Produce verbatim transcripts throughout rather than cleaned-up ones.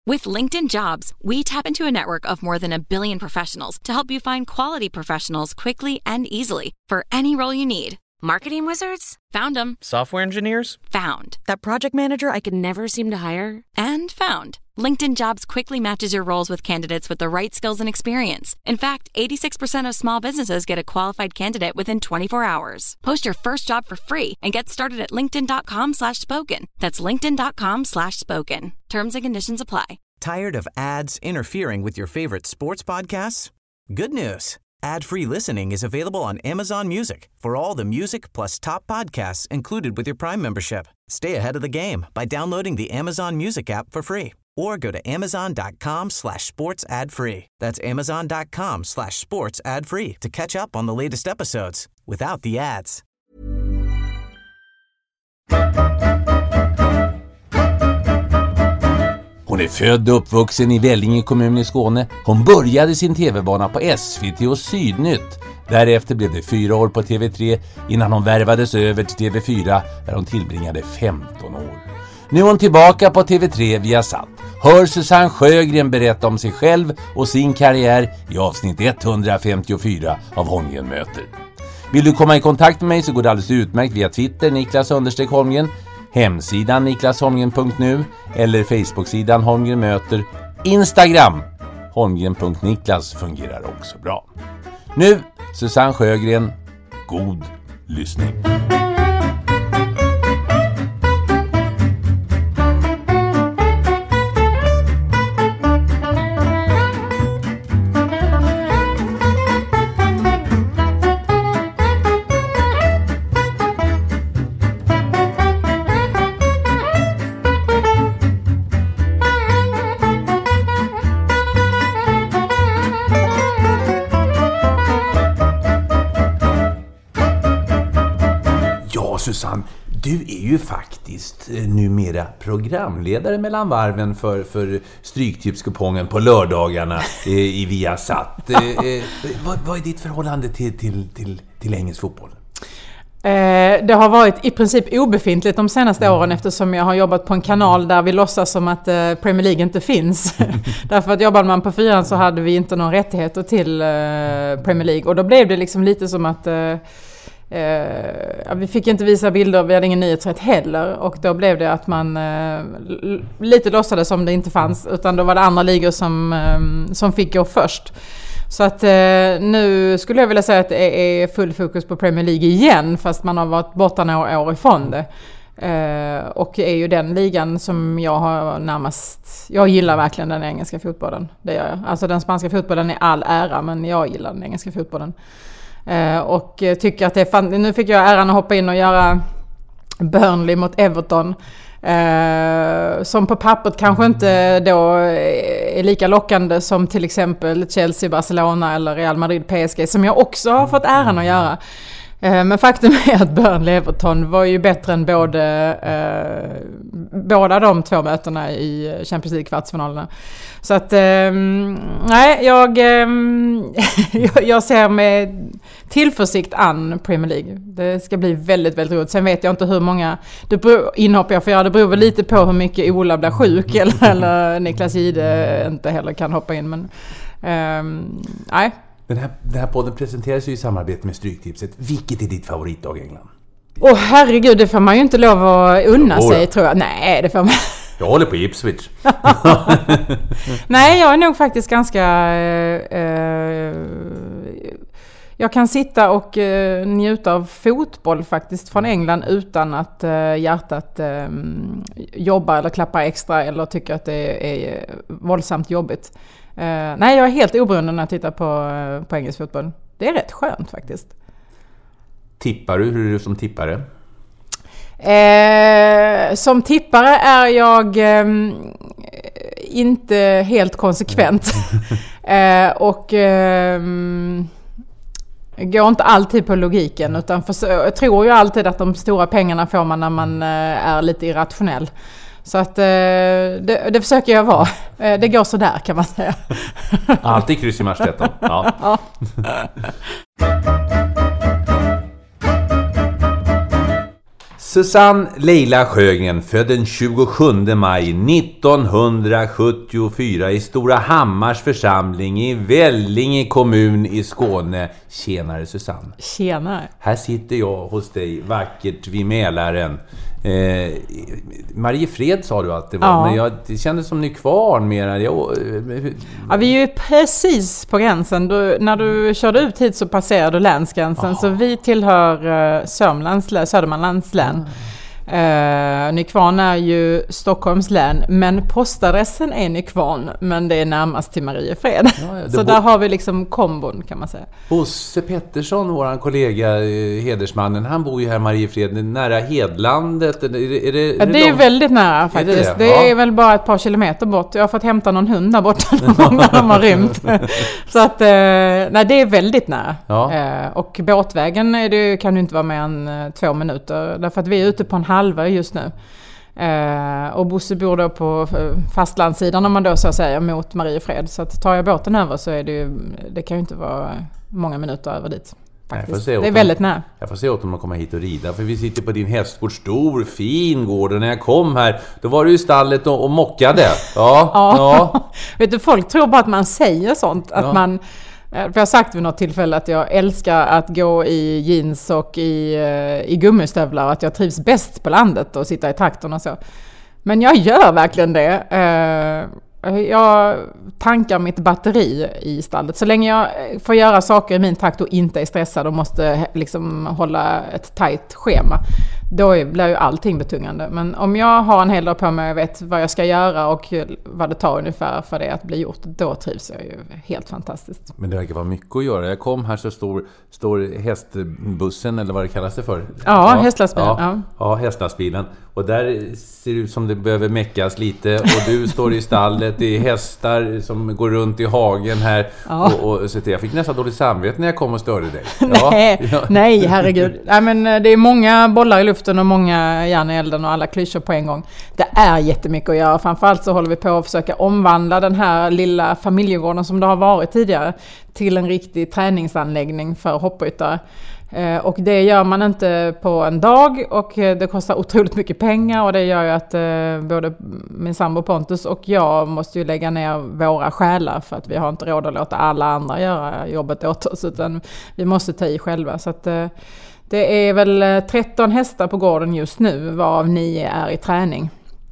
With LinkedIn Jobs, we tap into a network of more than a billion professionals to help you find quality professionals quickly and easily for any role you need. Marketing wizards? Found them. Software engineers? Found. That project manager I could never seem to hire? And found. LinkedIn Jobs quickly matches your roles with candidates with the right skills and experience. In fact, eighty-six percent of small businesses get a qualified candidate within twenty-four hours. Post your first job for free and get started at linkedin.com slash spoken. That's linkedin.com slash spoken. Terms and conditions apply. Tired of ads interfering with your favorite sports podcasts? Good news. Ad-free listening is available on Amazon Music for all the music plus top podcasts included with your Prime membership. Stay ahead of the game by downloading the Amazon Music app for free or go to amazon.com slash sports ad free. That's amazon.com slash sports ad free to catch up on the latest episodes without the ads. Hon är född och uppvuxen i Vellinge kommun i Skåne. Hon började sin tv-bana på S V T och Sydnytt. Därefter blev det fyra år på T V tre innan hon värvades över till T V fyra där hon tillbringade femton år. Nu är hon tillbaka på T V tre via Satt. Hör Susanne Sjögren berätta om sig själv och sin karriär i avsnitt etthundrafemtiofyra av Holmgren möter. Vill du komma i kontakt med mig så går det alldeles utmärkt via Twitter, Niklas understreck Holmgren, hemsidan niklas holmgren punkt nu eller Facebook-sidan Holmgren möter. Instagram holmgren punkt niklas fungerar också bra. Nu, Susanne Sjögren, god lyssning. Susanne, du är ju faktiskt eh, numera programledare mellan varven för, för Stryktipskupongen på lördagarna eh, i Viasat. Eh, eh, vad, vad är ditt förhållande till, till, till, till engelsk fotboll? Eh, det har varit i princip obefintligt de senaste åren eftersom jag har jobbat på en kanal där vi låtsas som att eh, Premier League inte finns. Därför att jobbade man på fyran så hade vi inte någon rättigheter till eh, Premier League. Och då blev det liksom lite som att... Eh, Uh, vi fick inte visa bilder, vi hade ingen nyhetsrätt heller och då blev det att man uh, l- lite låtsades som det inte fanns utan då var det andra ligor som, um, som fick gå först. Så att uh, nu skulle jag vilja säga att det är full fokus på Premier League igen fast man har varit borta några år ifrån det. Uh, och är ju den ligan som jag har närmast, jag gillar verkligen den engelska fotbollen, det gör jag. Alltså den spanska fotbollen är all ära men jag gillar den engelska fotbollen. Uh, och tycker att det är fan, nu fick jag äran att hoppa in och göra Burnley mot Everton uh, som på pappret kanske inte då är lika lockande som till exempel Chelsea, Barcelona eller Real Madrid, P S G som jag också har fått äran att göra. Uh, men faktum är att Burnley Everton var ju bättre än både uh, båda de två mötena i Champions League kvartsfinalerna. Så att um, nej, jag, um, jag ser med tillförsikt an Premier League. Det ska bli väldigt, väldigt roligt. Sen vet jag inte hur många det beror, inhopp jag får göra. Det beror väl lite på hur mycket Ola blir sjuk eller, eller Niklas Gide inte heller kan hoppa in. Men um, nej. Den här, den här podden presenteras ju i samarbete med Stryktipset. Vilket är ditt favoritlag i England? Åh oh, herregud, det får man ju inte lov att unna oh, sig ja. tror jag. Nej, det får man. Jag håller på Ipswich. Nej, jag är nog faktiskt ganska... Eh, jag kan sitta och eh, njuta av fotboll faktiskt från England utan att eh, hjärtat eh, jobbar eller klappar extra eller tycker att det är våldsamt jobbigt. Eh, nej, jag är helt oberoende när jag tittar på, på engelsk fotboll. Det är rätt skönt faktiskt. Tippar du? Hur är du som tippare? Eh, som tippare är jag eh, inte helt konsekvent. eh, och eh, går inte alltid på logiken utan för, jag tror ju alltid att de stora pengarna får man när man eh, är lite irrationell. Så att eh, det, det försöker jag vara. Eh, det går så där kan man säga. Alltid kryss i marstetten. Ja. Ja. Susanne Leila Sjögren född den tjugosjunde maj nittonhundrasjuttiofyra i Stora Hammars församling i Vellinge kommun i Skåne. Tjenare Susanne. Tjenare. Här sitter jag hos dig vackert vid Mälaren. Eh, Mariefred sa du att det var, ja. men jag, det kändes som Nykvarn mer. Jag, ja, vi är ju precis på gränsen. Du, när du körde ut hit så passerade du länsgränsen. Oh. Så vi tillhör uh, Sörmlands län, Södermanlands län. Mm. Uh, Nykvarn är ju Stockholms län, men postadressen är Nykvarn, men det är närmast till Mariefred. Ja, ja, så bo- där har vi liksom kombon kan man säga. Bosse Pettersson, våran kollega, eh, hedersmannen, han bor ju här i Mariefred, nära Hedlandet. Är det, är det, ja, det är, är de... väldigt nära faktiskt. Är det, det? det ja. är väl bara ett par kilometer bort. Jag har fått hämta någon hund där borta när de har rymt. Så att, eh, nej, det är väldigt nära. Ja. Eh, och båtvägen är det, kan ju inte vara mer än eh, två minuter. Därför att vi är ute på en halva just nu. Eh, och Bosse bor då på fastlandssidan om man då så säger mot Mariefred. Så att tar jag båten över så är det ju, det kan ju inte vara många minuter över dit. Faktiskt. Det är väldigt nära. Jag får se åt om de kommer hit och rida. För vi sitter på din hästgård, stor, fin gård. Och när jag kom här, då var du i stallet och, och mockade. Ja, ja. ja. Vet du, folk tror bara att man säger sånt. Att ja. man... För jag har sagt vid något tillfälle att jag älskar att gå i jeans och i, i gummistövlar och att jag trivs bäst på landet och sitta i traktorn och så. Men jag gör verkligen det. Jag tankar mitt batteri i stallet. Så länge jag får göra saker i min takt och inte är stressad och måste liksom hålla ett tajt schema, då blir ju allting betungande. Men om jag har en hel dag på mig och vet vad jag ska göra och vad det tar ungefär för det att bli gjort, då trivs jag ju helt fantastiskt. Men det verkar vara mycket att göra. Jag kom här så står, står hästbussen, eller vad det kallas det för? Ja, ja hästlastbilen. Ja, ja. ja, hästlastbilen. Och där ser det ut som det behöver mäckas lite. Och du står i stallet, det är hästar som går runt i hagen här. Ja. Och, och, så jag fick nästan dåligt samvete när jag kom och störde dig. Ja. nej, ja. nej, herregud. Nej, men det är många bollar i luften och många järn i elden och alla klyschor på en gång. Det är jättemycket att göra. Framförallt så håller vi på att försöka omvandla den här lilla familjegården som det har varit tidigare till en riktig träningsanläggning för hoppryttare. Och det gör man inte på en dag och det kostar otroligt mycket pengar och det gör ju att både min sambo Pontus och jag måste ju lägga ner våra själar för att vi har inte råd att låta alla andra göra jobbet åt oss utan vi måste ta i själva. Så att det är väl tretton hästar på gården just nu varav nio är i träning.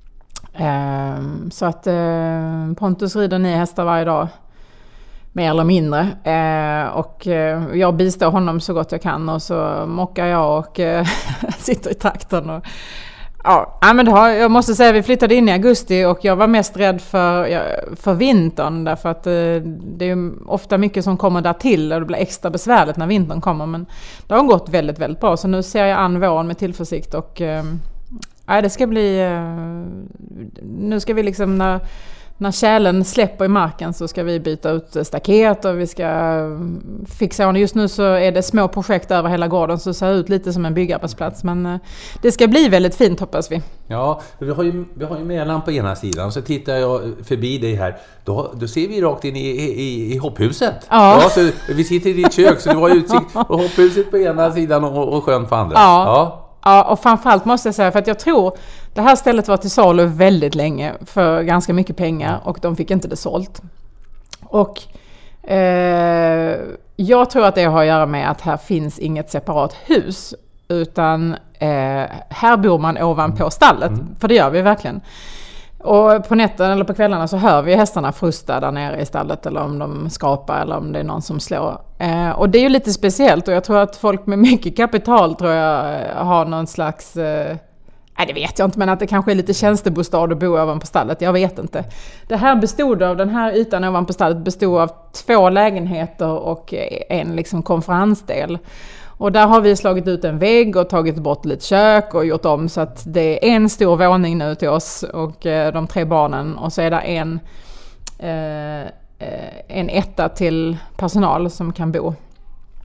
Så att Pontus rider nio hästar varje dag. Mer eller mindre. Eh, och eh, jag bistår honom så gott jag kan och så mockar jag och eh, sitter i traktorn. Och, ja, men det har, jag måste säga att vi flyttade in i augusti och jag var mest rädd för, ja, för vintern. Därför att eh, det är ofta mycket som kommer där till och det blir extra besvärligt när vintern kommer. Men det har gått väldigt, väldigt bra. Så nu ser jag an våren med tillförsikt och eh, ja, det ska bli... Eh, nu ska vi liksom... När, När kärlen släpper i marken så ska vi byta ut staket och vi ska fixa ordning. Just nu så är det små projekt över hela gården så det ser ut lite som en byggarbetsplats. Men det ska bli väldigt fint hoppas vi. Ja, vi har ju, vi har ju Mälaren på ena sidan så tittar jag förbi dig här. Då, då ser vi rakt in i, i, i hopphuset. Ja. Ja, så vi sitter i ditt kök så det var utsikt och hopphuset på ena sidan och, och sjön på andra. Ja. Ja. Ja, och framförallt måste jag säga för att jag tror det här stället var till salu väldigt länge för ganska mycket pengar och de fick inte det sålt. Och eh, jag tror att det har att göra med att här finns inget separat hus utan eh, här bor man ovanpå stallet, mm. för det gör vi verkligen. Och på nätten eller på kvällarna så hör vi hästarna frusta där nere i stallet eller om de skrapar eller om det är någon som slår. Eh, och det är ju lite speciellt och jag tror att folk med mycket kapital tror jag har någon slags... Eh, nej det vet jag inte men att det kanske är lite tjänstebostad att bo ovanpå stallet, jag vet inte. Det här bestod av, den här ytan ovanpå stallet bestod av två lägenheter och en liksom konferensdel. Och där har vi slagit ut en vägg och tagit bort lite kök och gjort om så att det är en stor våning nu till oss och eh, de tre barnen. Och så är det en, eh, en etta till personal som kan bo.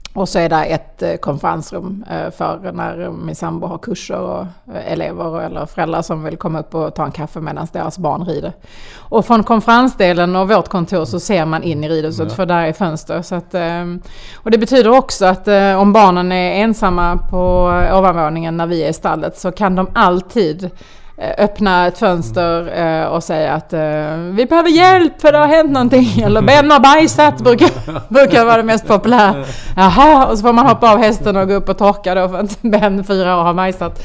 Och så är det ett eh, konferensrum eh, för när min sambo har kurser och eh, elever eller föräldrar som vill komma upp och ta en kaffe medan deras barn rider. Och från konferensdelen och vårt kontor så ser man in i ridhuset, ja. För där är fönster. Så att, eh, och det betyder också att eh, om barnen är ensamma på ovanvåningen när vi är i stallet så kan de alltid öppna ett fönster eh, och säga att eh, vi behöver hjälp för det har hänt någonting. Eller Ben har bajsat brukar, brukar vara det mest populära. Jaha, och så får man hoppa av hästen och gå upp och torka då för att Ben fyra år har bajsat.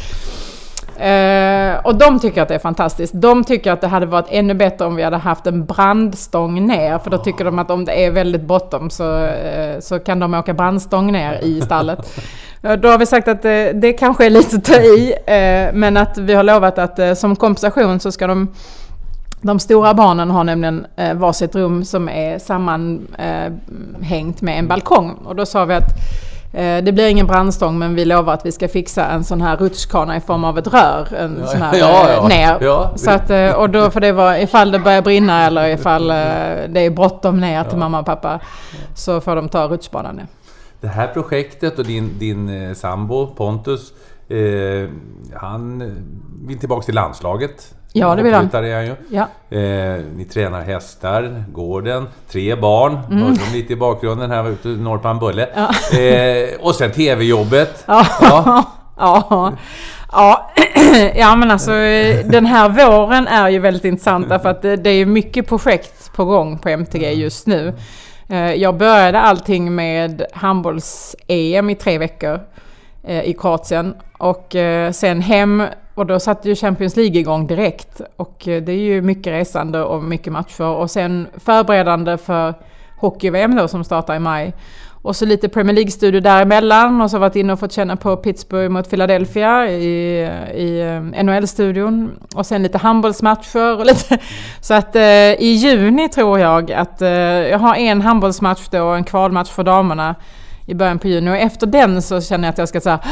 Eh, och de tycker att det är fantastiskt. De tycker att det hade varit ännu bättre om vi hade haft en brandstång ner. För då tycker de att om det är väldigt bottom så, eh, så kan de åka brandstång ner i stallet. Då har vi sagt att det, det kanske är lite ta i, eh, men att vi har lovat att eh, som kompensation så ska de, de stora barnen ha nämligen eh, varsitt rum som är sammanhängt eh, med en balkong. Och då sa vi att eh, det blir ingen brandstång, men vi lovar att vi ska fixa en sån här rutschkana i form av ett rör, en ja, sån här ja, ja. ner. Ja. Så att, eh, och då får det vara ifall det börjar brinna eller ifall eh, det är bråttom ner till ja. mamma och pappa, så får de ta rutschbanan ner. Det här projektet och din, din eh, sambo Pontus, eh, han vill tillbaka till landslaget. Ja, det vill han. Är han ju. Ja. Eh, ni tränar hästar, gården, tre barn. Mm. Hörde de lite i bakgrunden här ute i Norrpan Bulle. Ja. Eh, och sen tv-jobbet. Ja. Ja. Ja. Ja. Ja, men alltså den här våren är ju väldigt intressant därför att det, det är mycket projekt på gång på M T G just nu. Jag började allting med handbolls-E M i tre veckor eh, i Kroatien och eh, sen hem, och då satt ju Champions League igång direkt och eh, det är ju mycket resande och mycket matcher och sen förberedande för hockey-V M då som startar i maj. Och så lite Premier League-studio däremellan och så varit inne och fått känna på Pittsburgh mot Philadelphia i, i N H L-studion. Och sen lite handbollsmatcher och lite. Så att eh, i juni tror jag att eh, jag har en handbollsmatch då och en kvalmatch för damerna i början på juni. Och efter den så känner jag att jag ska säga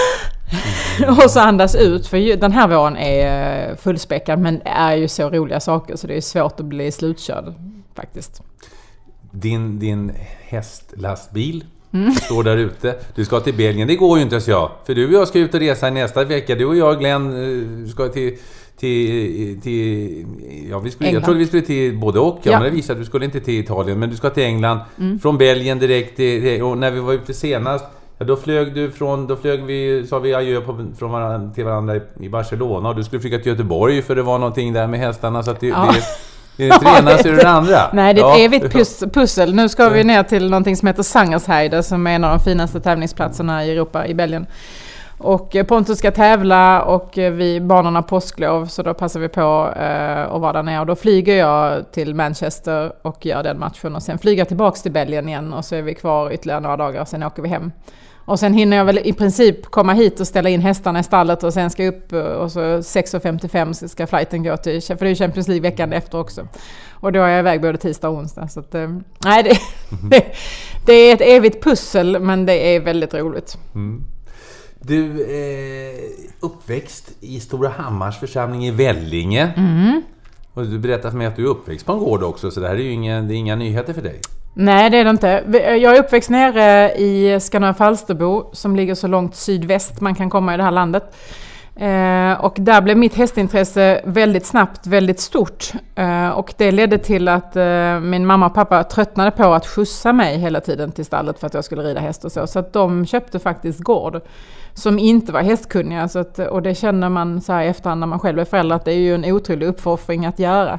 och så andas ut. För den här våren är fullspäckad, men det är ju så roliga saker så det är svårt att bli slutkörd faktiskt. Din, din hästlastbil mm. står där ute. Du ska till Belgien. Det går ju inte, så jag. För du och jag ska ut och resa nästa vecka. Du och jag, Glenn, ska till... till, till ja, vi skulle, jag trodde vi skulle till både och. Ja, ja. Men det visade att du skulle inte till Italien. Men du ska till England. Mm. Från Belgien direkt till... Och när vi var ute senast... Ja, då flög du från... Då flög vi... Sa vi adjö på, från varandra, till varandra i Barcelona. Och du skulle flyga till Göteborg för det var någonting där med hästarna. Så att det... Ja. det det är det ena så är det andra. Nej, det är ett ja. evigt pus- pussel. Nu ska vi ner till någonting som heter Sangersheide som är en av de finaste tävlingsplatserna i Europa, i Belgien. Och Pontus ska tävla och vi barnen har påsklov så då passar vi på eh, att vara där nere. Och då flyger jag till Manchester och gör den matchen och sen flyger jag tillbaka till Belgien igen och så är vi kvar ytterligare några dagar och sen åker vi hem. Och sen hinner jag väl i princip komma hit och ställa in hästarna i stallet och sen ska jag upp och så sex femtiofem ska flighten gå till, för det är Champions League veckan efter också. Och då är jag iväg både tisdag och onsdag. Så att, nej, det, det, det är ett evigt pussel, men det är väldigt roligt. Mm. Du är uppväxt i Stora Hammars församling i Vellinge. Mm. Och du berättade för mig att du är uppväxt på en gård också, så det här är ju inga, det är inga nyheter för dig. Nej, det är det inte. Jag är uppväxt nere i Skanör Falsterbo som ligger så långt sydväst man kan komma i det här landet. Eh, och där blev mitt hästintresse väldigt snabbt väldigt stort. Eh, och det ledde till att eh, min mamma och pappa tröttnade på att skjutsa mig hela tiden till stallet för att jag skulle rida häst och så. Så att de köpte faktiskt gård som inte var hästkunniga. Så att, och det känner man så här efterhand när man själv är förälder att det är ju en otrolig uppoffring att göra.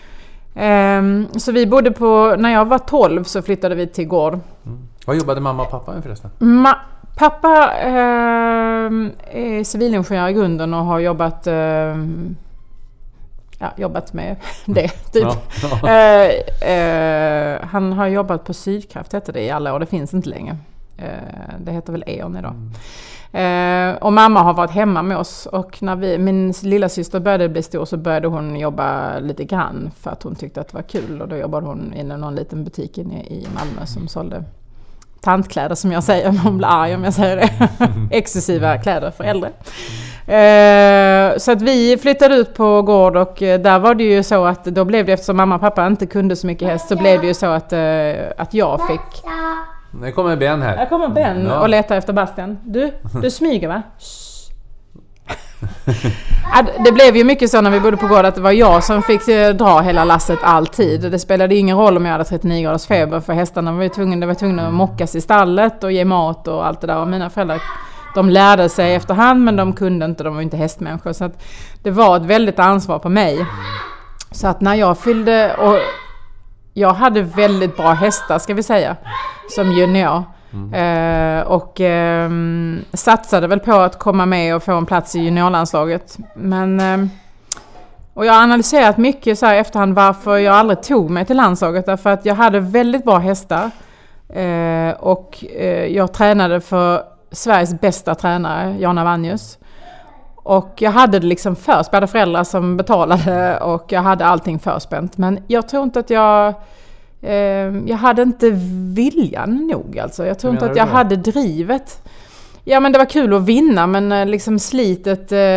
Um, så vi bodde på, när jag var tolv så flyttade vi till gård. Mm. Vad jobbade mamma och pappa med förresten? Ma- pappa uh, är civilingenjör i grunden och har jobbat uh, ja, jobbat med det typ. Ja, ja. Uh, uh, han har jobbat på Sydkraft heter det i alla år, det finns inte längre. Uh, det heter väl E O N idag. Mm. Eh, och mamma har varit hemma med oss och när vi, min lilla syster började bli stor så började hon jobba lite grann för att hon tyckte att det var kul och då jobbade hon i någon liten butik inne i Malmö som sålde tantkläder som jag säger, hon blir arg om jag säger det, exklusiva kläder för äldre. Eh, så att vi flyttade ut på gård och där var det ju så att då blev det, eftersom mamma och pappa inte kunde så mycket häst så blev det ju så att, eh, att jag fick Nu kommer Ben här. Här kommer Ben ja. och letar efter Bastian. Du, du smyger va? Det blev ju mycket så när vi bodde på gård att det var jag som fick dra hela lasset alltid. Det spelade ingen roll om jag hade trettionio graders feber, för hästarna var ju tvungna, var tvungna att mockas i stallet och ge mat och allt det där. Och mina föräldrar, de lärde sig efterhand, men de kunde inte, de var inte hästmänniskor. Så att det var ett väldigt ansvar på mig. Så att när jag fyllde, och jag hade väldigt bra hästar ska vi säga, som junior. Mm. Eh, och eh, satsade väl på att komma med och få en plats i juniorlandslaget. Men eh, och jag har analyserat mycket så här i efterhand varför jag aldrig tog mig till landslaget, därför att jag hade väldigt bra hästar eh, och eh, jag tränade för Sveriges bästa tränare, Jana Vanjus. Och jag hade det liksom förspänt, jag hade föräldrar som betalade och jag hade allting förspänt. Men jag tror inte att jag eh, jag hade inte viljan nog alltså. Jag tror inte att jag då? hade drivet. Ja, men det var kul att vinna, men liksom slitet eh,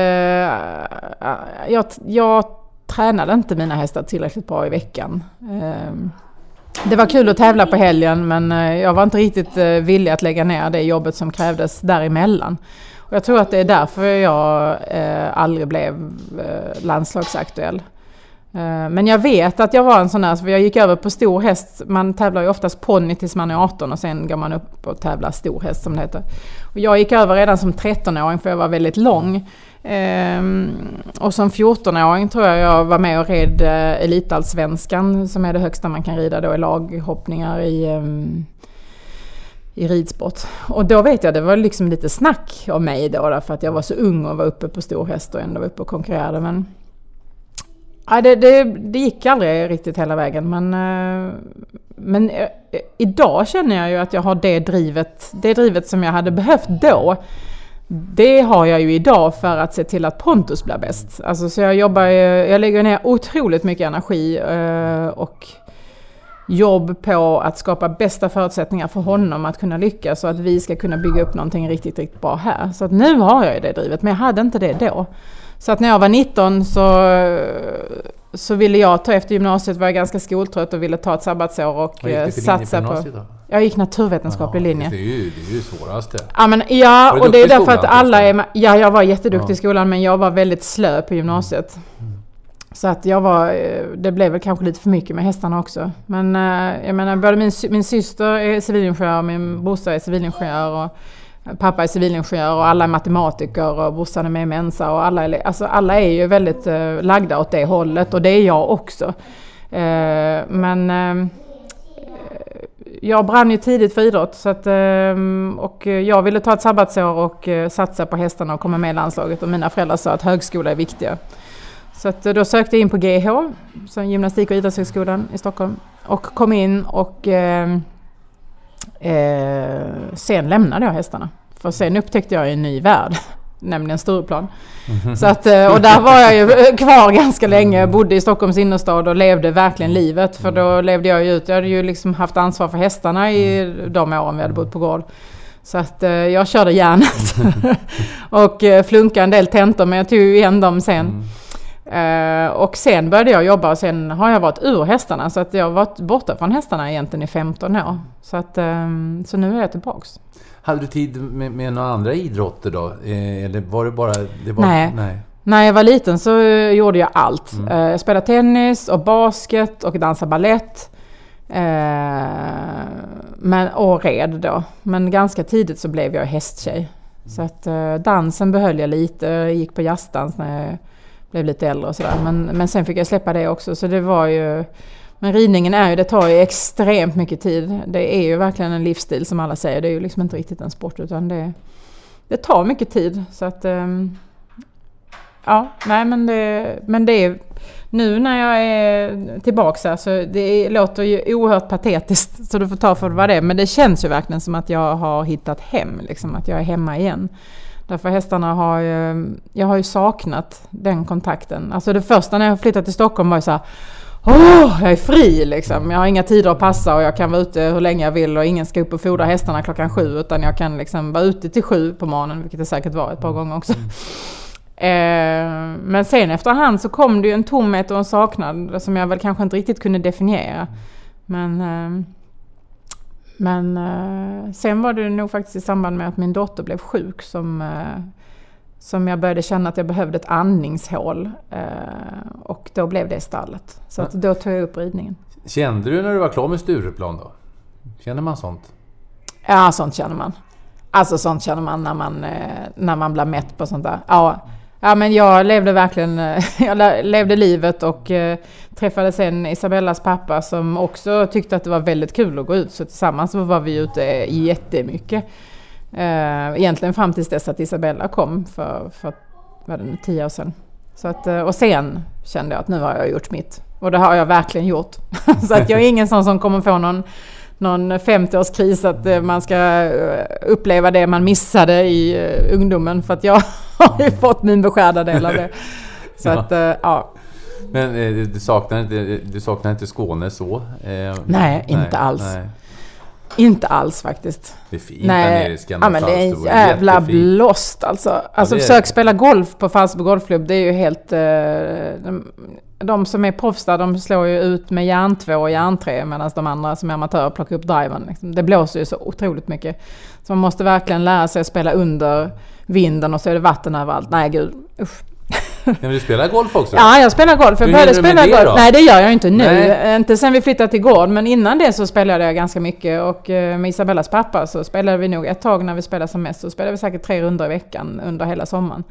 jag, jag tränade inte mina hästar tillräckligt bra i veckan. Eh, det var kul att tävla på helgen, men eh, jag var inte riktigt eh, villig att lägga ner det jobbet som krävdes däremellan. Och jag tror att det är därför jag eh, aldrig blev eh, landslagsaktuell. Eh, men jag vet att jag var en sån här, för jag gick över på stor häst. Man tävlar ju oftast ponny tills man är arton och sen går man upp och tävlar stor häst som det heter. Och jag gick över redan som trettonåring för jag var väldigt lång. Eh, och som fjortonåring tror jag jag var med och red eh, elitallsvenskan, som är det högsta man kan rida då i laghoppningar i... Eh, i ridsport. Och då vet jag, det var liksom lite snack om mig då, för att jag var så ung och var uppe på stor häst och ändå var uppe och konkurrerade. Men ja, det, det, det gick aldrig riktigt hela vägen. Men, men idag känner jag ju att jag har det drivet, det drivet som jag hade behövt då. Det har jag ju idag för att se till att Pontus blir bäst. Alltså, så jag jobbar, jag lägger ner otroligt mycket energi och jobb på att skapa bästa förutsättningar för honom att kunna lyckas, så att vi ska kunna bygga upp någonting riktigt, riktigt bra här. Så att nu har jag det drivet, men jag hade inte det då. Så att när jag var nitton så, så ville jag ta efter gymnasiet, var jag ganska skoltrött och ville ta ett sabbatsår och satsa på... Då? Jag gick naturvetenskaplig ja, linje. Det är ju det är ju svåraste. Ja, men, ja och det är därför att alla är... Ja, jag var jätteduktig ja. i skolan, men jag var väldigt slö på gymnasiet. Mm. Så att jag var, det blev väl kanske lite för mycket med hästarna också. Men jag menar, både min, min syster är civilingenjör, min brorsa är civilingenjör och pappa är civilingenjör och alla är matematiker och brorsan är med i Mensa och alla är, alltså alla är ju väldigt uh, lagda åt det hållet, och det är jag också. Uh, men uh, jag brann ju tidigt för idrott, så att, uh, och jag ville ta ett sabbatsår och uh, satsa på hästarna och komma med i landslaget, och mina föräldrar sa att högskola är viktiga. Så att då sökte jag in på G H, som gymnastik- och idrottshögskolan i Stockholm, och kom in och eh, eh, sen lämnade jag hästarna. För sen upptäckte jag en ny värld, nämligen Stureplan. Mm-hmm. Så att, och där var jag ju kvar ganska länge. Jag bodde i Stockholms innerstad och levde verkligen livet. För då levde jag ju ut, jag hade ju liksom haft ansvar för hästarna i de åren vi hade bott på gård. Så att eh, jag körde järnet och eh, flunkade en del tentor, men jag tog ju igen dem sen. Mm. Uh, och sen började jag jobba, och sen har jag varit ur hästarna, så att jag har varit borta från hästarna egentligen i femton år. Så, att, um, så nu är jag tillbaks. Hade du tid med, med några andra idrotter då? Eh, eller var det bara... Det var, nej. nej. När jag var liten så uh, gjorde jag allt. Mm. Uh, jag spelade tennis och basket och dansade ballett. Uh, men, och red då. Men ganska tidigt så blev jag hästtjej. Mm. Så att uh, dansen behöll jag lite. Jag gick på jazzdans när jag blev lite äldre och sådär. Men, men sen fick jag släppa det också. Så det var ju... Men ridningen är ju, det tar ju extremt mycket tid. Det är ju verkligen en livsstil som alla säger. Det är ju liksom inte riktigt en sport, utan det, det tar mycket tid. Så att... Um, ja, nej men det... Men det är... Nu när jag är tillbaka här, så det låter ju oerhört patetiskt, så du får ta för vad det är. Men det känns ju verkligen som att jag har hittat hem. Liksom, att jag är hemma igen. Därför hästarna har ju, jag har ju saknat den kontakten. Alltså det första när jag flyttade till Stockholm var ju så här, åh, jag är fri liksom. Jag har inga tider att passa och jag kan vara ute hur länge jag vill och ingen ska upp och fodra hästarna klockan sju, utan jag kan liksom vara ute till sju på morgonen, vilket det säkert var ett par gånger också. Mm. Eh, men sen efterhand så kom det ju en tomhet och en saknad som jag väl kanske inte riktigt kunde definiera. Men... Eh, Men eh, sen var det nog faktiskt i samband med att min dotter blev sjuk som, eh, som jag började känna att jag behövde ett andningshål. Eh, och då blev det stallet. Så att då tog jag upp ridningen. Kände du när du var klar med Stureplan då? Känner man sånt? Ja, sånt känner man. Alltså sånt känner man när man, eh, när man blir mätt på sånt där. Ja, ja men jag levde verkligen, jag levde livet och eh, träffade sen Isabellas pappa som också tyckte att det var väldigt kul att gå ut. Så tillsammans var vi ute jättemycket. Eh, egentligen fram tills dess att Isabella kom för, för vad det nu, tio år sedan. Så att, och sen kände jag att nu har jag gjort mitt. Och det har jag verkligen gjort. Så att jag är ingen sån som kommer få någon, någon femtioårskris att man ska uppleva det man missade i ungdomen. För att jag har ju fått min beskärda del av det. Så ja. att, ja. Men du saknar inte, du saknar inte Skåne så? Eh, nej, inte nej, alls. Nej. Inte alls faktiskt. Det är fint nej. Där nere i Skandinavien. Ja, men det är en jävla blåst alltså. Alltså ja, försök spela golf på Falsterbo golfklubb. Det är ju helt... Eh, de, de som är proffs där, de slår ju ut med järn två och järn tre. Medan de andra som är amatörer plockar upp driven. Liksom. Det blåser ju så otroligt mycket. Så man måste verkligen lära sig att spela under vinden och så är det vatten överallt. Nej gud, usch. Men du spelar golf också? Ja, jag spelar golf. Jag började spela golf. Då? Nej, det gör jag inte nu. Nej. Inte sen vi flyttade till gård. Men innan det så spelade jag ganska mycket. Och med Isabellas pappa så spelade vi nog ett tag när vi spelade som mest. Så spelade vi säkert tre runder i veckan under hela sommaren.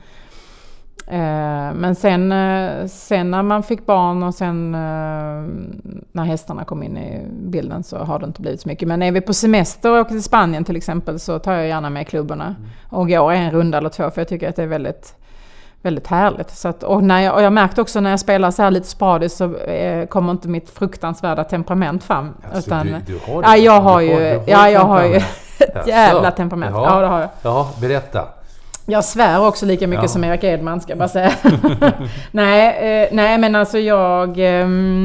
Men sen, sen när man fick barn och sen när hästarna kom in i bilden så har det inte blivit så mycket. Men är vi på semester och åker till Spanien till exempel så tar jag gärna med klubborna. Och går en runda eller två för jag tycker att det är väldigt... Väldigt härligt. Så att, och, när jag, och jag märkte också när jag spelar så här lite sporadiskt så eh, kommer inte mitt fruktansvärda temperament fram. Alltså, utan, du, du har det. Ja, jag har du ju, har, du har ja, jag har ju ett jävla ja, temperament. Ja, ja, det har jag. Ja, berätta. Jag svär också lika mycket ja. som Erik Edman, ska jag bara säga. nej, eh, nej, men alltså jag eh,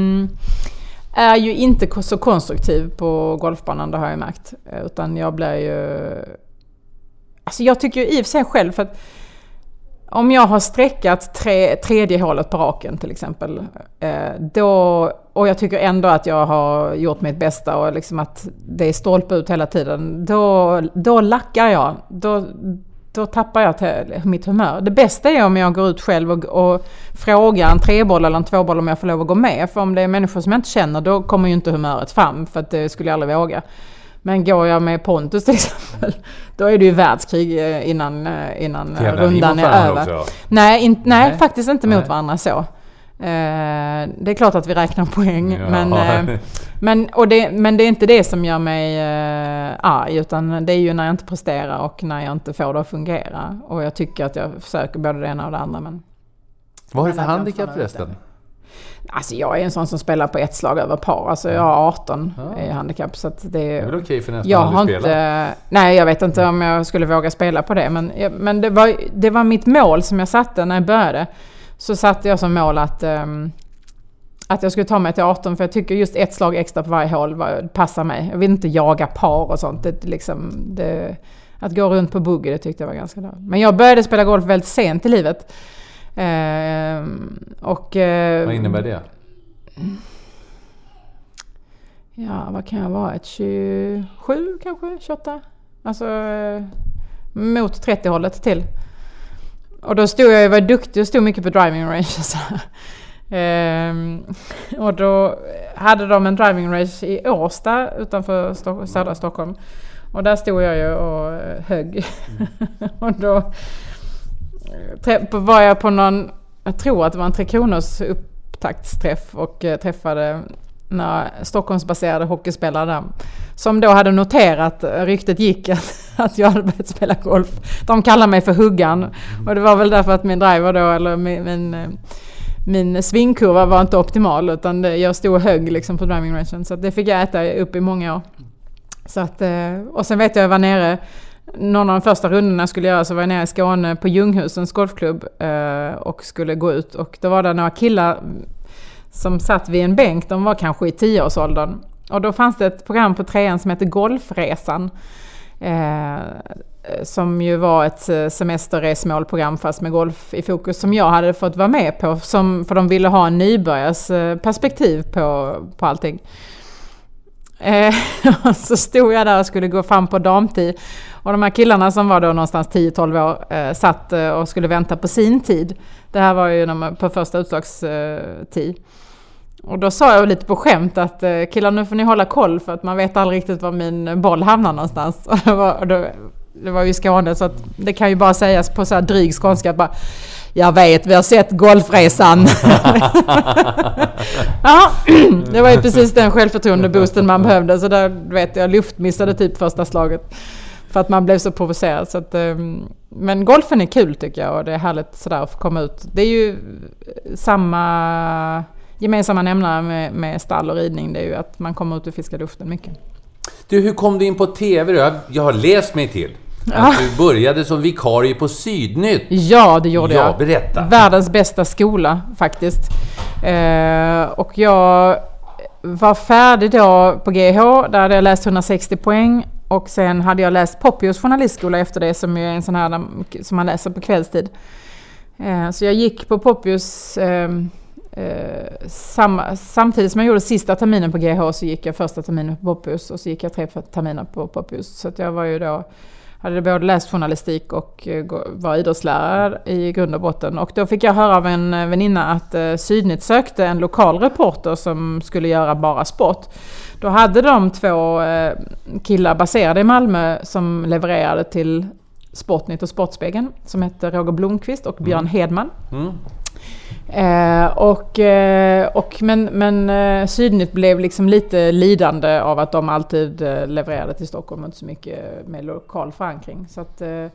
är ju inte så konstruktiv på golfbanan, det har jag märkt. Utan jag blir ju... Alltså jag tycker ju i och för sig själv för att om jag har sträckat tre, tredje hålet på raken till exempel, eh, då, och jag tycker ändå att jag har gjort mitt bästa och liksom att det är stolpe ut hela tiden, då, då lackar jag. Då, då tappar jag till mitt humör. Det bästa är om jag går ut själv och, och frågar en treboll eller en tvåboll om jag får lov att gå med. För om det är människor som jag inte känner, då kommer ju inte humöret fram, för att det skulle jag aldrig våga. Men går jag med Pontus till exempel, då är det ju världskrig innan, innan rundan är över. Också. Nej, in, nej, nej, faktiskt inte nej. mot varandra så. Eh, det är klart att vi räknar poäng, ja. men, eh, men, och det, men det är inte det som gör mig eh, arg, utan det är ju när jag inte presterar och när jag inte får det att fungera. Och jag tycker att jag försöker både det ena och det andra. Men, vad har du för handikapp förresten? Alltså jag är en sån som spelar på ett slag över par. Alltså jag har arton ja. i handikapp. Så att det, det är väl okej för nästan jag har du inte, nej, jag vet inte om jag skulle våga spela på det. Men, men det, var, det var mitt mål som jag satte när jag började. Så satte jag som mål att, um, att jag skulle ta mig till arton. För jag tycker just ett slag extra på varje hål var, passar mig. Jag vill inte jaga par och sånt. Det, liksom, det, att gå runt på buggy, det tyckte jag var ganska bra. Men jag började spela golf väldigt sent i livet. Eh, och, eh, vad innebär det? Ja, vad kan jag vara? Ett tjugosju kanske? tjugoåtta? Alltså eh, mot trettio-hållet till. Och då stod jag ju, var duktig och stod mycket på driving range. eh, och då hade de en driving range i Årsta utanför Stock- södra Stockholm. Och där stod jag ju och högg. Mm. och då var jag på någon, jag tror att det var en Tre Kronors upptaktsträff och träffade några Stockholmsbaserade hockeyspelare där, som då hade noterat, ryktet gick att, att jag hade börjat spela golf. De kallade mig för huggan och det var väl därför att min driver då, eller min, min, min svingkurva var inte optimal, utan det, jag stod hög liksom på driving rangen, så att det fick jag äta upp i många år. Så att, och sen vet jag, jag var nere någon av de första rundorna jag skulle göra, så var jag nere i Skåne på Ljunghusens golfklubb eh, och skulle gå ut. Och då var det några killar som satt vid en bänk, de var kanske i tioårsåldern. Och då fanns det ett program på trean som heter Golfresan. Eh, som ju var ett semesterresmålprogram fast med golf i fokus, som jag hade fått vara med på. Som, för de ville ha en nybörjars perspektiv på, på allting. Eh, och så stod jag där och skulle gå fram på damtid. Och de här killarna som var då någonstans tio tolv år eh, satt eh, och skulle vänta på sin tid. Det här var ju de, på första utslagstid. Och då sa jag lite på skämt att eh, killar, nu får ni hålla koll för att man vet aldrig riktigt var min boll hamnar någonstans. Och det var, och då, det var ju Skåne, så att det kan ju bara sägas på så här dryg skånska att bara, jag vet, vi har sett Golfresan. Ja, det var ju precis den självförtroende-boosten man behövde. Så där vet jag, luftmissade typ första slaget. För att man blev så provocerad. Så att, men golfen är kul tycker jag. Och det är härligt sådär att få komma ut. Det är ju samma gemensamma nämnare med, med stall och ridning. Det är ju att man kommer ut och fiskar luften mycket. Du, hur kom du in på tv då? Jag, jag har läst mig till att ja. Du började som vikarie på Sydnytt. Ja, det gjorde ja, jag. Berätta. Världens bästa skola faktiskt. Eh, och jag var färdig då på G H. Där hade jag läst hundrasextio poäng. Och sen hade jag läst Poppius journalistskola efter det, som är en sån här som man läser på kvällstid. Eh, så jag gick på Poppius eh, eh, samma, samtidigt som jag gjorde sista terminen på G H, så gick jag första terminen på Poppius och så gick jag tre terminer på Poppius. Så att jag var ju då, hade både läst journalistik och var idrottslärare i grund och botten. Och då fick jag höra av en väninna att eh, Sydnytt sökte en lokal reporter som skulle göra bara sport. Då hade de två eh, killar baserade i Malmö som levererade till Sportnytt och Sportspegeln, som heter Roger Blomqvist och Björn mm. Hedman. Mm. Eh, och, eh, och, men men eh, Sydnytt blev liksom lite lidande av att de alltid eh, levererade till Stockholm och inte så mycket med lokal förankring. Så att, eh,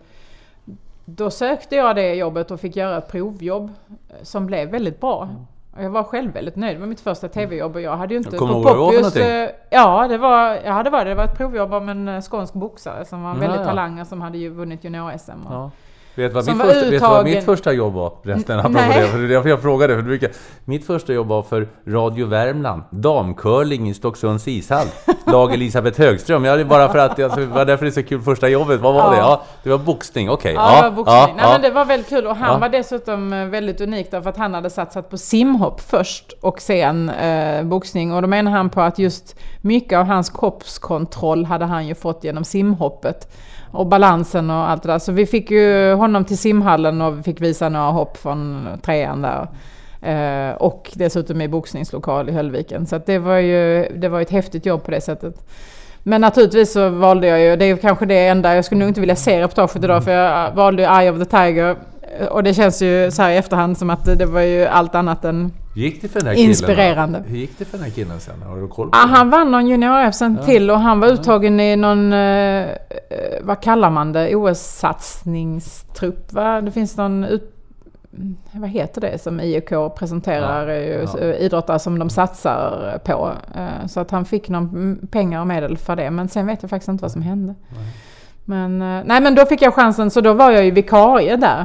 då sökte jag det jobbet och fick göra ett provjobb som blev väldigt bra. Och jag var själv väldigt nöjd med mitt första tv-jobb och jag hade ju inte... Kommer du ihåg vad det var? Ja, det var, ja, det var det. Det var ett provjobb av en skånsk boxare som var ja, väldigt ja. talang och som hade ju vunnit junior-S M. Och, ja. Vet vad, mitt första, vet vad mitt första jobb var? Resten, det, för det är därför jag frågade. För brukar, mitt första jobb var för Radio Värmland. Damcurling i Stocksunds ishall. Lag Elisabeth Högström. Jag hade bara för att alltså, var därför det är så kul första jobbet. Vad var ja. det? Ja, det var boxning. Okej. Okay. Ja, ja, det var boxning. Ja, Nej, ja. men det var väldigt kul. Och han ja. var dessutom väldigt unik därför att han hade satsat på simhopp först och sen eh, boxning. Och då menar han på att just mycket av hans kroppskontroll hade han ju fått genom simhoppet. Och balansen och allt det där. Så vi fick ju honom till simhallen och vi fick visa några hopp från trean där. Eh, och dessutom i boxningslokal i Höllviken. Så att det var ju det var ett häftigt jobb på det sättet. Men naturligtvis så valde jag ju, det är kanske det enda, jag skulle nog inte vilja se reportaget idag för jag valde ju Eye of the Tiger. Och det känns ju så här i efterhand som att det var ju allt annat än gick det för den här killen, inspirerande. Då? Hur gick det för den här killen sen? Har du koll på ah, det? Han vann någon junior-F sen ja. till och han var uttagen i någon, eh, vad kallar man det? O S-satsningstrupp, va? Det finns någon, ut, vad heter det som I O K presenterar ja. Ja. idrottare som de satsar på. Eh, så att han fick någon pengar och medel för det. Men sen vet jag faktiskt inte vad som hände. Nej. Men, eh, nej, men då fick jag chansen, så då var jag ju vikarie där.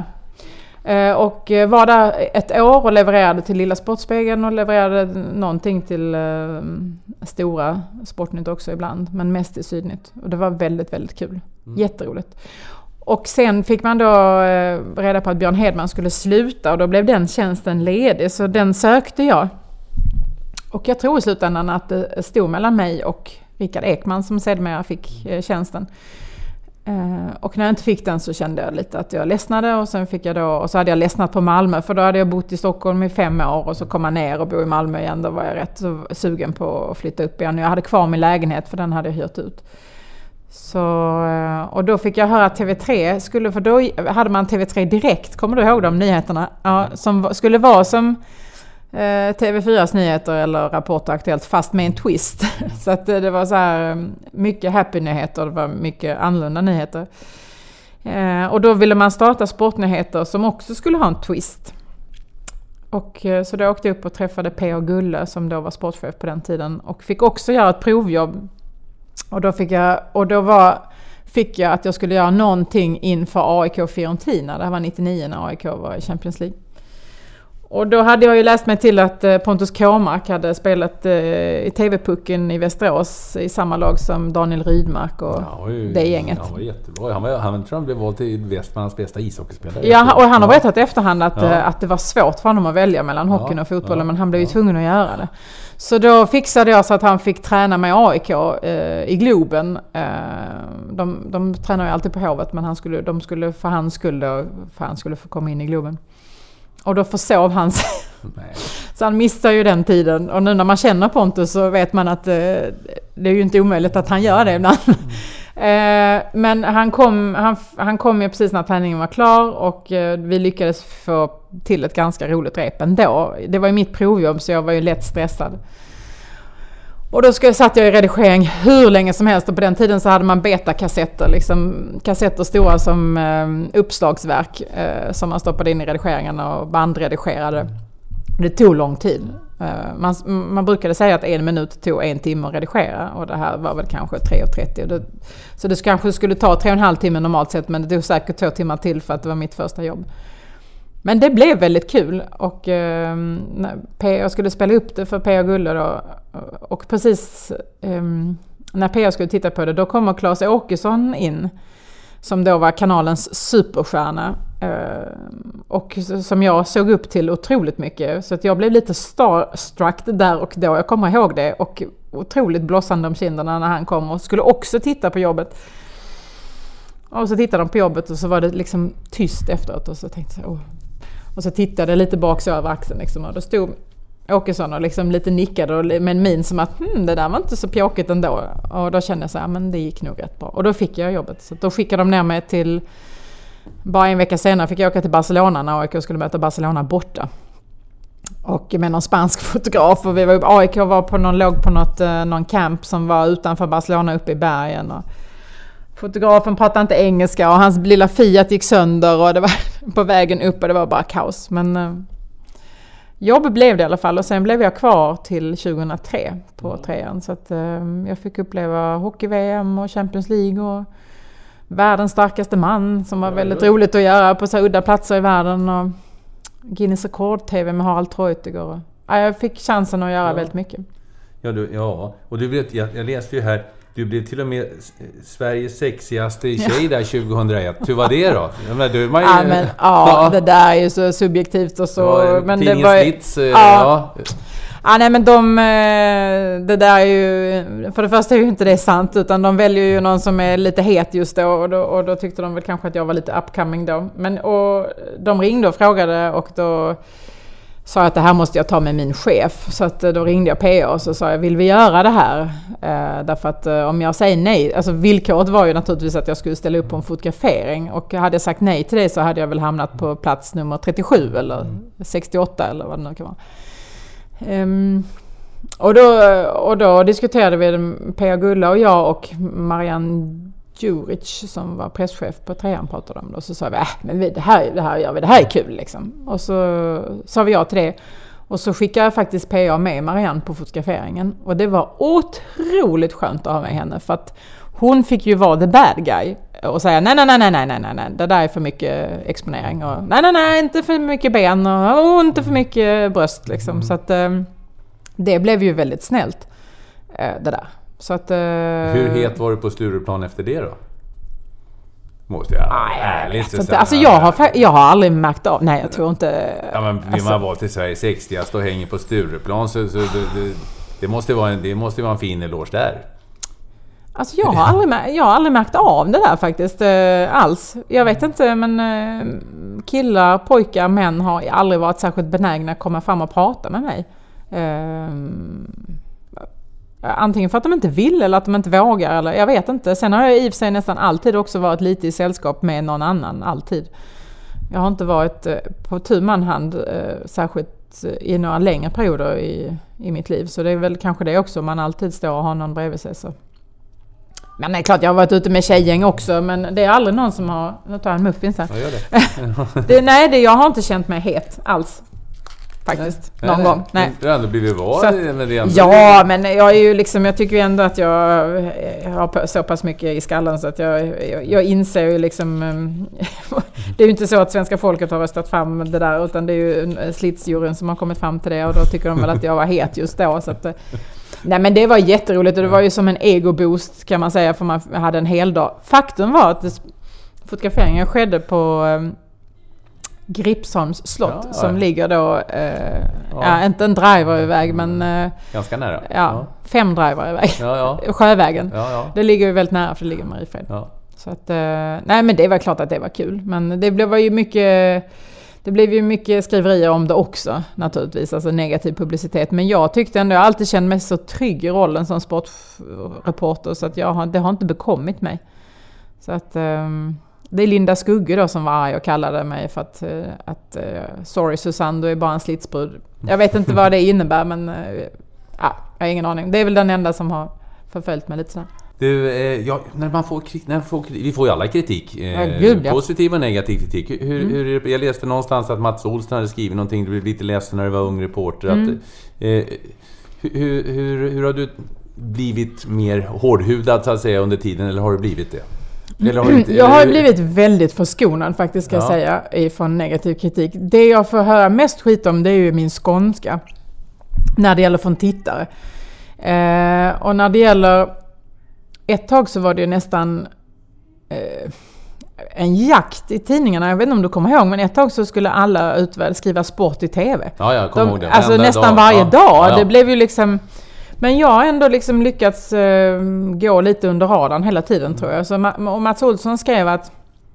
Och var där ett år och levererade till Lilla Sportspegeln och levererade någonting till uh, stora Sportnytt också ibland, men mest i Sydnytt. Och det var väldigt, väldigt kul. Mm. Jätteroligt. Och sen fick man då uh, reda på att Björn Hedman skulle sluta och då blev den tjänsten ledig, så den sökte jag. Och jag tror i slutändan att det stod mellan mig och Rickard Ekman som sedermera fick uh, tjänsten. Uh, och när jag inte fick den så kände jag lite att jag ledsnade och sen fick jag då, och så hade jag ledsnat på Malmö för då hade jag bott i Stockholm i fem år och så kom jag ner och bo i Malmö igen. Då var jag rätt så sugen på att flytta upp igen. Jag hade kvar min lägenhet för den hade jag hyrt ut. Så, uh, och då fick jag höra att T V tre skulle, för då hade man T V tre direkt, kommer du ihåg de nyheterna? Ja, som skulle vara som T V fyras nyheter eller Rapport Aktuellt fast med en twist. Så att det var så här mycket happy nyheter, det var mycket annorlunda nyheter. Eh, och då ville man starta sportnyheter som också skulle ha en twist. Och så då åkte jag upp och träffade P O Gulle som då var sportchef på den tiden och fick också göra ett provjobb. Och då fick jag och då var fick jag att jag skulle göra någonting inför A I K Fiorentina. Det här var nittionio när A I K var i Champions League. Och då hade jag ju läst mig till att Pontus Kåmark hade spelat i T V-pucken i Västerås i samma lag som Daniel Rydmark och ja, ju, det gänget. Han var jättebra. Han, var, han tror han blev vald till Västmanlands bästa ishockeyspelare. Ja, och han har berättat i efterhand att, ja. att det var svårt för honom att välja mellan hockeyn ja, och fotbollen, ja, men han blev ju ja. tvungen att göra det. Så då fixade jag så att han fick träna med A I K eh, i Globen. Eh, de, de tränar ju alltid på Hovet, men han skulle, de skulle för hans skull då, för han skulle få komma in i Globen. Och då försov han sig. Så han missar ju den tiden. Och nu när man känner Pontus så vet man att eh, det är ju inte omöjligt att han gör det ibland. Mm. eh, men han kom, han, han kom ju precis när träningen var klar och eh, vi lyckades få till ett ganska roligt rep ändå. Det var ju mitt provjobb så jag var ju lätt stressad. Och då ska, satt jag i redigering hur länge som helst och på den tiden så hade man betakassetter, liksom kassetter stora som eh, uppslagsverk eh, som man stoppade in i redigeringen och bandredigerade. Det tog lång tid. Eh, man, man brukade säga att en minut tog en timme att redigera och det här var väl kanske tre trettio. Det, så det kanske skulle ta tre och en halv timme normalt sett, men det tog säkert två timmar till för att det var mitt första jobb. Men det blev väldigt kul och eh, P- jag skulle spela upp det för P A Gulle då, och precis eh, när P A skulle titta på det då kommer Claes Åkesson in som då var kanalens superstjärna eh, och som jag såg upp till otroligt mycket så att jag blev lite starstruck där och då, jag kommer ihåg det och otroligt blossande om kinderna när han kom och skulle också titta på jobbet. Och så tittade de på jobbet och så var det liksom tyst efteråt och så tänkte jag, åh. Och så tittade jag lite bak så över axeln liksom, och då stod Åkesson och liksom lite nickade och med en min som att hm, det där var inte så pjåkigt ändå. Och då kände jag så här, men det gick nog rätt bra. Och då fick jag jobbet. Så då skickade de ner mig till, bara en vecka senare fick jag åka till Barcelona när A I K skulle möta Barcelona borta. Och med någon spansk fotograf och vi var, A I K var på någon, låg på något, någon camp som var utanför Barcelona uppe i bergen och fotografen pratade inte engelska och hans lilla Fiat gick sönder och det var på vägen upp och det var bara kaos. Men eh, jobb blev det i alla fall och sen blev jag kvar till tjugohundratre på mm. trean. Så att eh, jag fick uppleva hockey-V M och Champions League och världens starkaste man som var ja, väldigt ja. roligt att göra på så udda platser i världen och Guinness rekord-T V med Harald Treutiger. Och, ja, jag fick chansen att göra ja. väldigt mycket. Ja, du, ja. och du vet, jag, jag läste ju här du blev till och med Sveriges sexigaste tjej där tjugohundraett. Hur var det då? Ja, men, du, man ju, ja, men, ja, ja, det där är ju så subjektivt och så. Ja, men det var slits, ja. ja. Ja, nej, men de, det där är ju, för det första är ju inte det sant, utan de väljer ju någon som är lite het just då och då, och då tyckte de väl kanske att jag var lite upcoming då. Men och de ringde och frågade och då sa att det här måste jag ta med min chef. Så att då ringde jag P A och så sa jag, vill vi göra det här? Eh, därför att eh, om jag säger nej, alltså villkoret var ju naturligtvis att jag skulle ställa upp på en fotografering. Och hade jag sagt nej till det så hade jag väl hamnat på plats nummer trettiosju eller sextioåtta eller vad det nu kan vara. Um, och, då, och då diskuterade vi, P A Gulla och jag och Marianne Djuric som var presschef på trean pratade om det. Och så sa vi, äh, men vi, det, här, det här gör vi, det här är kul liksom. Och så sa vi ja till det. Och så skickade jag faktiskt P A med Marianne på fotograferingen. Och det var otroligt skönt att ha med henne. För att hon fick ju vara the bad guy. Och säga nej, nej, nej, nej, nej, nej, nej. Det där är för mycket exponering. Och nej, nej, nej, inte för mycket ben. Och, och inte för mycket bröst liksom. Mm. Så att eh, det blev ju väldigt snällt. Eh, det där. Så att, eh, hur het var du på Stureplan efter det då? Måste jag nej, ärligt säga. Alltså jag har, jag har aldrig märkt av. Nej, jag tror inte. Ja, men vill alltså, man vara till Sverige sextigaste och hänger på Stureplan så, så det, det, det, måste vara en, det måste vara en fin eloge där. Alltså jag har aldrig, jag har aldrig märkt av det där faktiskt eh, alls. Jag vet inte, men eh, killar, pojkar, män har aldrig varit särskilt benägna att komma fram och prata med mig. Eh, Antingen för att de inte vill eller att de inte vågar. Eller, jag vet inte. Sen har jag i och för sig nästan alltid också varit lite i sällskap med någon annan. Alltid. Jag har inte varit på tu man hand särskilt i några längre perioder i, i mitt liv. Så det är väl kanske det också. Man alltid står och har någon bredvid sig. Så. Men det är klart jag har varit ute med tjejgäng också. Men det är aldrig någon som har... Nu tar jag en muffins här. Ja, gör det. det, nej, det, jag har inte känt mig het alls. faktiskt. Nej, någon nej, gång. Nej. Du har ändå blivit var. Så, men det ändå ja, men jag är ju liksom, jag tycker ju ändå att jag har så pass mycket i skallen så att jag, jag, jag inser ju liksom, det är ju inte så att svenska folket har röstat fram det där, utan det är ju slitsjuryn som har kommit fram till det, och då tycker de väl att jag var het just då. Så att, nej, men det var jätteroligt, och det var ju som en ego-boost kan man säga, för man hade en hel dag. Faktum var att det, fotograferingen skedde på Gripsholms slott, ja, som ja. ligger då, eh, ja. Ja, inte en driver iväg, men eh, ganska nära. Ja, ja. fem driver iväg. Ja, ja. Sjövägen. Ja, ja. Det ligger ju väldigt nära, för det ligger i Mariefred. Ja. Så att, eh, nej, men det var klart att det var kul. Men det blev ju mycket, det blev ju mycket skriverier om det också, naturligtvis, alltså negativ publicitet. Men jag tyckte ändå, jag alltid känt mig så trygg i rollen som sportreporter, så att jag har, det har inte bekommit mig. Så att eh, det är Linda Skugge då som var arg och kallade mig för att, att uh, sorry Susanne, du är bara en slitsbrud. Jag vet inte vad det innebär, men uh, ja, jag har ingen aning. Det är väl den enda som har förföljt mig lite så. Du, eh, ja, när man får kritik, när man får kritik, vi får ju alla kritik, eh, ja, gud, ja. positiv och negativ kritik. Hur, mm. hur, jag läste någonstans att Mats Olsson hade skrivit någonting, du blev lite ledsen när du var ung reporter. Mm. Att, eh, hur, hur, hur har du blivit mer hårdhudad så att säga under tiden, eller har du blivit det? Eller har inte, jag har blivit väldigt förskonad faktiskt, ska ja. jag säga, ifrån negativ kritik. Det jag får höra mest skit om, det är ju min skånska när det gäller från tittare. Eh, och när det gäller, ett tag så var det ju nästan eh, en jakt i tidningarna. Jag vet inte om du kommer ihåg, men ett tag så skulle alla utväl skriva sport i tv. Ja, jag kommer ihåg det. Alltså Ända nästan dag. varje ja. dag. Ja, ja. Det blev ju liksom... Men jag har ändå liksom lyckats uh, gå lite under radarn hela tiden, mm. tror jag. Så Ma- och Mats Olsson skrev att...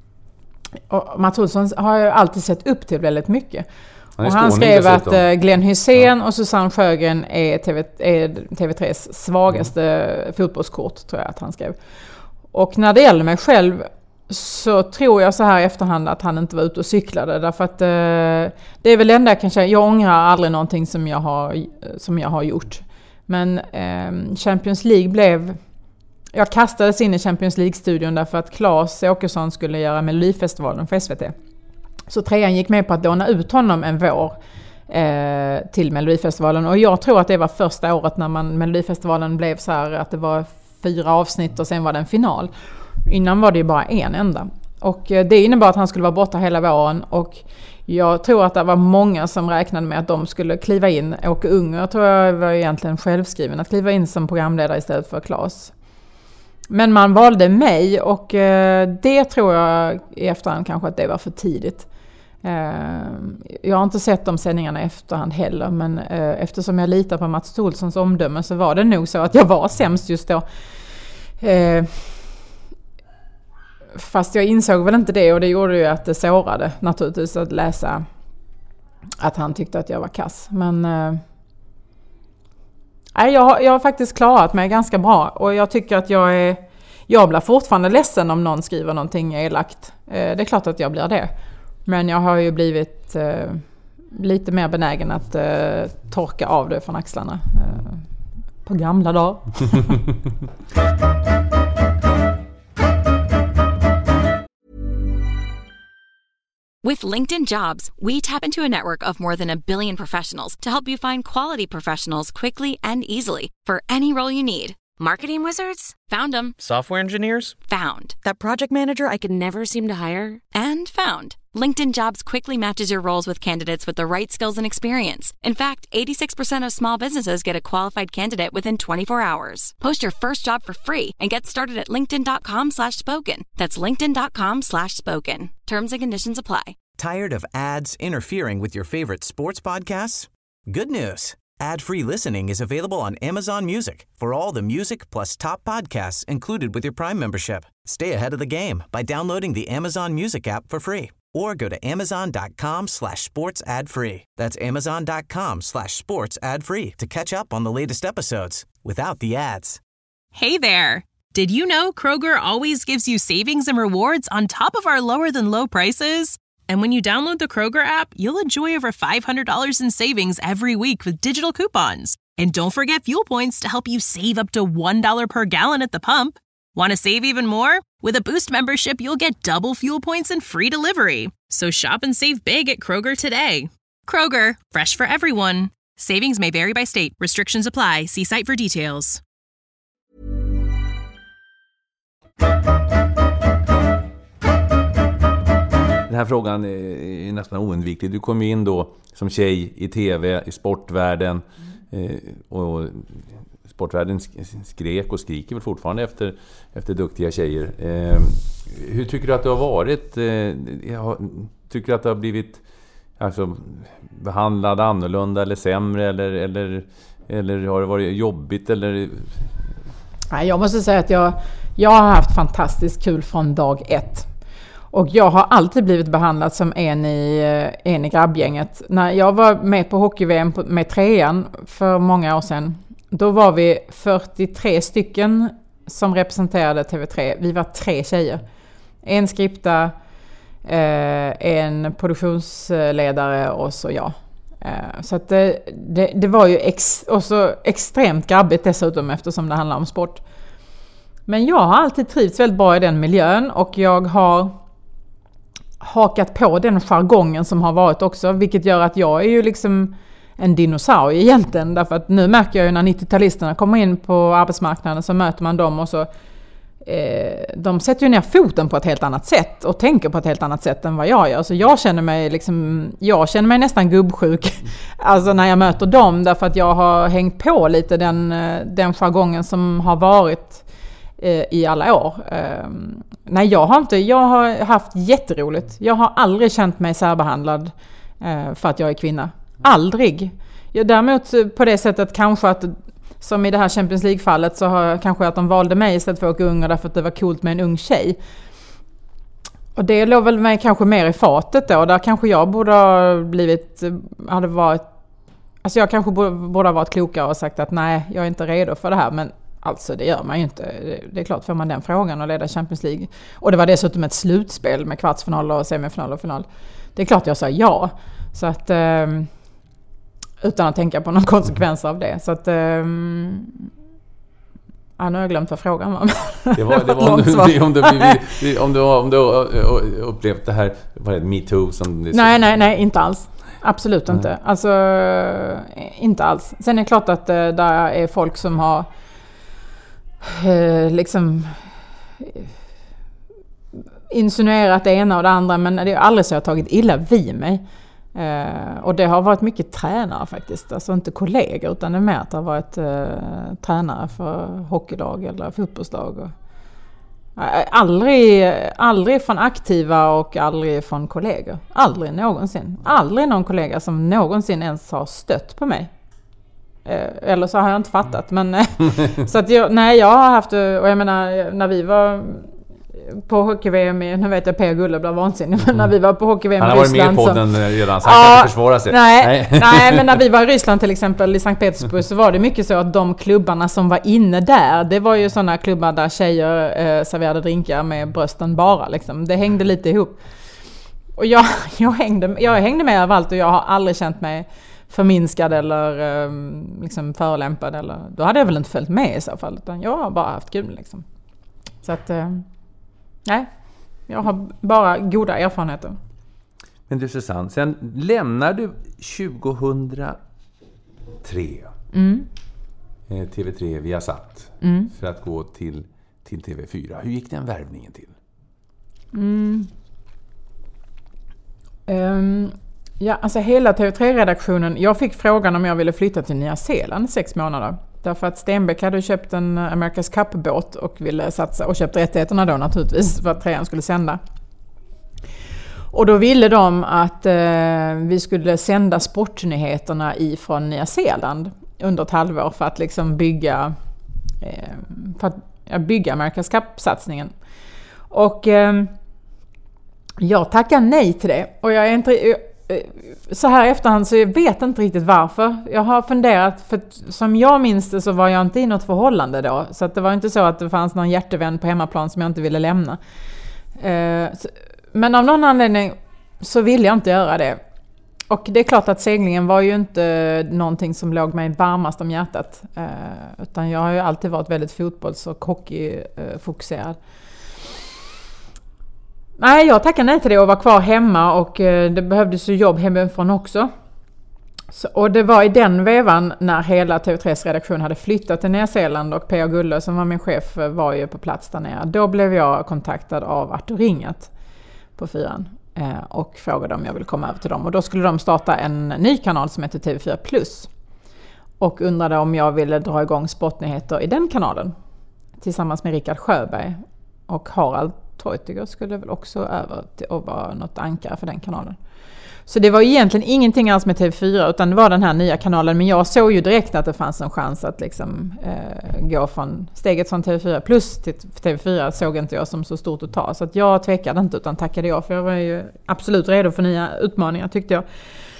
Och Mats Olsson har ju alltid sett upp till väldigt mycket. Han och han skrev att uh, Glenn Hysén ja. och Susanne Sjögren är, T V, är T V tre:s svagaste mm. fotbollskort, tror jag att han skrev. Och när det gäller mig själv så tror jag så här i efterhand att han inte var ute och cyklade. Därför att uh, det är väl det enda jag kan säga. Jag ångrar aldrig någonting som jag har, som jag har gjort. Men eh, Champions League blev... Jag kastades in i Champions League-studion därför att Claes Åkesson skulle göra Melodifestivalen för S V T. Så trean gick med på att låna ut honom en vår eh, till Melodifestivalen. Och jag tror att det var första året när man, Melodifestivalen blev så här att det var fyra avsnitt och sen var det en final. Innan var det ju bara en enda. Och eh, det innebar att han skulle vara borta hela våren, och jag tror att det var många som räknade med att de skulle kliva in. Åke Unger tror jag var egentligen självskriven att kliva in som programledare istället för Claes. Men man valde mig, och eh, det tror jag i efterhand kanske att det var för tidigt. Eh, jag har inte sett de sändningarna i efterhand heller, men eh, eftersom jag litar på Mats Olssons omdöme så var det nog så att jag var sämst just då. Eh, Fast jag insåg väl inte det, och det gjorde ju att det sårade naturligtvis att läsa att han tyckte att jag var kass. Men eh, jag, har, jag har faktiskt klarat mig ganska bra, och jag tycker att jag är, jag blir fortfarande ledsen om någon skriver någonting elakt. Eh, det är klart att jag blir det. Men jag har ju blivit eh, lite mer benägen att eh, torka av det från axlarna eh, på gamla dagar. With LinkedIn Jobs, we tap into a network of more than a billion professionals to help you find quality professionals quickly and easily for any role you need. Marketing wizards? Found them. Software engineers? Found. That project manager I could never seem to hire? And found. LinkedIn Jobs quickly matches your roles with candidates with the right skills and experience. In fact, eighty-six percent of small businesses get a qualified candidate within twenty-four hours. Post your first job for free and get started at linkedin.com slash spoken. That's linkedin.com slash spoken. Terms and conditions apply. Tired of ads interfering with your favorite sports podcasts? Good news. Ad-free listening is available on Amazon Music for all the music plus top podcasts included with your Prime membership. Stay ahead of the game by downloading the Amazon Music app for free or go to amazon.com slash sports ad free. That's amazon.com slash sports ad free to catch up on the latest episodes without the ads. Hey there. Did you know Kroger always gives you savings and rewards on top of our lower than low prices? And when you download the Kroger app, you'll enjoy over five hundred dollars in savings every week with digital coupons. And don't forget fuel points to help you save up to one dollar per gallon at the pump. Want to save even more? With a Boost membership, you'll get double fuel points and free delivery. So shop and save big at Kroger today. Kroger, fresh for everyone. Savings may vary by state. Restrictions apply. See site for details. Den här frågan är nästan oundviklig. Du kom in då som tjej i tv, i sportvärlden. Eh, och sportvärlden skrek och skriker väl fortfarande efter, efter duktiga tjejer. Eh, hur tycker du att du har varit? Eh, tycker du att du har blivit alltså, behandlad annorlunda eller sämre? Eller, eller, eller har det varit jobbigt? Eller... Nej, jag måste säga att jag, jag har haft fantastiskt kul från dag ett. Och jag har alltid blivit behandlad som en i, en i grabbgänget. När jag var med på hockey-V M med trean för många år sedan, då var vi fyrtiotre stycken som representerade T V tre. Vi var tre tjejer. En skripta, en produktionsledare och så jag. Så att det, det, det var ju ex, också extremt grabbigt dessutom eftersom det handlar om sport. Men jag har alltid trivts väldigt bra i den miljön och jag har hakat på den jargongen som har varit också, vilket gör att jag är ju liksom en dinosaurie egentligen, därför att nu märker jag ju när nittio-talisterna kommer in på arbetsmarknaden så möter man dem och så eh, de sätter ju ner foten på ett helt annat sätt och tänker på ett helt annat sätt än vad jag gör. Så jag känner mig liksom, jag känner mig nästan gubbsjuk alltså när jag möter dem, därför att jag har hängt på lite den, den jargongen som har varit eh, i alla år. Eh, nej, jag har inte, jag har haft jätteroligt. Jag har aldrig känt mig särbehandlad eh, för att jag är kvinna. Aldrig. Jag, däremot på det sättet kanske att, som i det här Champions League-fallet, så har jag kanske att de valde mig istället för att åka unga därför att det var coolt med en ung tjej. Och det låg väl mig kanske mer i fatet då. Där kanske jag borde ha blivit, hade varit, alltså jag kanske borde ha varit klokare och sagt att nej, jag är inte redo för det här. Men alltså det gör man ju inte. Det är klart, får man den frågan och leda Champions League. Och det var dessutom ett slutspel med kvartsfinal och semifinal och final. Det är klart jag sa ja. Så att... utan att tänka på någon konsekvens av det. Så att... Um, ja, nu har jag glömt vad frågan var. Det var, det var om, du, om, du, om, du, om du upplevt det här, var det MeToo som... Nej, nej, nej, inte alls. Absolut nej. Inte. Alltså, inte alls. Sen är det klart att det där är folk som har eh, liksom insinuerat det ena och det andra, men det är aldrig så jag har tagit illa vid mig. Uh, och det har varit mycket tränare faktiskt, alltså inte kollegor, utan det är mer att det har varit uh, tränare för hockeylag eller fotbollslag. Och, uh, aldrig, aldrig från aktiva och aldrig från kollegor. Aldrig någonsin. Aldrig någon kollega som någonsin ens har stött på mig. Uh, eller så har jag inte fattat. Men, så att jag, nej, jag har haft, och jag menar, när vi var... på hockey-V M, nu vet jag P. Gulle blev vansinnig, men när vi var på hockey-V M i Ryssland... Han har varit med i podden redan, så han kan inte försvara sig. Nej, nej. nej, men när vi var i Ryssland till exempel, i Sankt Petersburg, så var det mycket så att de klubbarna som var inne där, det var ju sådana klubbar där tjejer eh, serverade drinkar med brösten bara. Liksom. Det hängde lite ihop. Och jag, jag, hängde, jag hängde med överallt och jag har aldrig känt mig förminskad eller eh, liksom förolämpad. Eller, då hade jag väl inte följt med i så fall, utan jag har bara haft kul. Liksom. Så att... Eh, nej, jag har bara goda erfarenheter. Men du Susanne, sen lämnar du tjugohundratre mm. T V tre Viasat mm. för att gå till, till T V fyra. Hur gick den värvningen till? Mm. Um, ja, alltså hela T V tre-redaktionen, jag fick frågan om jag ville flytta till Nya Zeeland sex månader. Därför att Stenbeck hade köpt en America's Cup-båt och ville satsa, och köpt rättigheterna då naturligtvis för att trean skulle sända. Och då ville de att eh, vi skulle sända sportnyheterna ifrån Nya Zeeland under ett halvår för att liksom bygga, eh, för att, ja, bygga America's Cup-satsningen. Och eh, jag tackar nej till det. Och jag är inte... Så här efterhand så jag vet inte riktigt varför. Jag har funderat, för som jag minns det så var jag inte i något förhållande då. Så att det var inte så att det fanns någon hjärtevän på hemmaplan som jag inte ville lämna. Men av någon anledning så ville jag inte göra det. Och det är klart att seglingen var ju inte någonting som låg mig varmast om hjärtat. Utan jag har ju alltid varit väldigt fotbolls- och hockeyfokuserad. Nej, jag tackade nej till det och var kvar hemma, och det behövdes ju jobb hemifrån också. Så, och det var i den vevan när hela T V tres redaktion hade flyttat till Nya Zeeland och P A Gulle som var min chef var ju på plats där nere. Då blev jag kontaktad av Artur Ringat på fyran eh, och frågade om jag ville komma över till dem. Och då skulle de starta en ny kanal som heter T V fyra plus och undrade om jag ville dra igång sportnyheter i den kanalen tillsammans med Rickard Sjöberg. Och Harald Treutiger skulle väl också över till att vara något ankare för den kanalen. Så det var egentligen ingenting alls med T V fyra utan det var den här nya kanalen. Men jag såg ju direkt att det fanns en chans att liksom, eh, gå från steget från T V fyra plus till T V fyra såg inte jag som så stort att ta. Så att jag tvekade inte utan tackade jag för jag var ju absolut redo för nya utmaningar tyckte jag.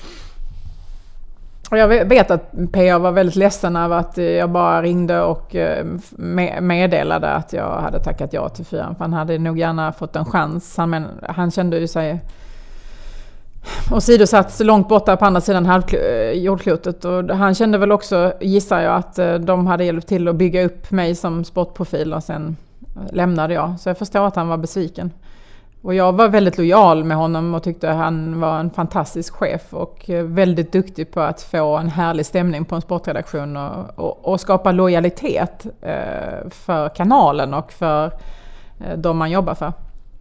Och jag vet att P A var väldigt ledsen över att jag bara ringde och meddelade att jag hade tackat ja till fyran. För han hade nog gärna fått en chans. Han, men, han kände ju sig och sidosatt långt borta på andra sidan halvkl- jordklotet. Och han kände väl också, gissar jag, att de hade hjälpt till att bygga upp mig som sportprofil och sen lämnade jag. Så jag förstår att han var besviken. Och jag var väldigt lojal med honom och tyckte han var en fantastisk chef och väldigt duktig på att få en härlig stämning på en sportredaktion och, och, och skapa lojalitet eh, för kanalen och för eh, de man jobbar för.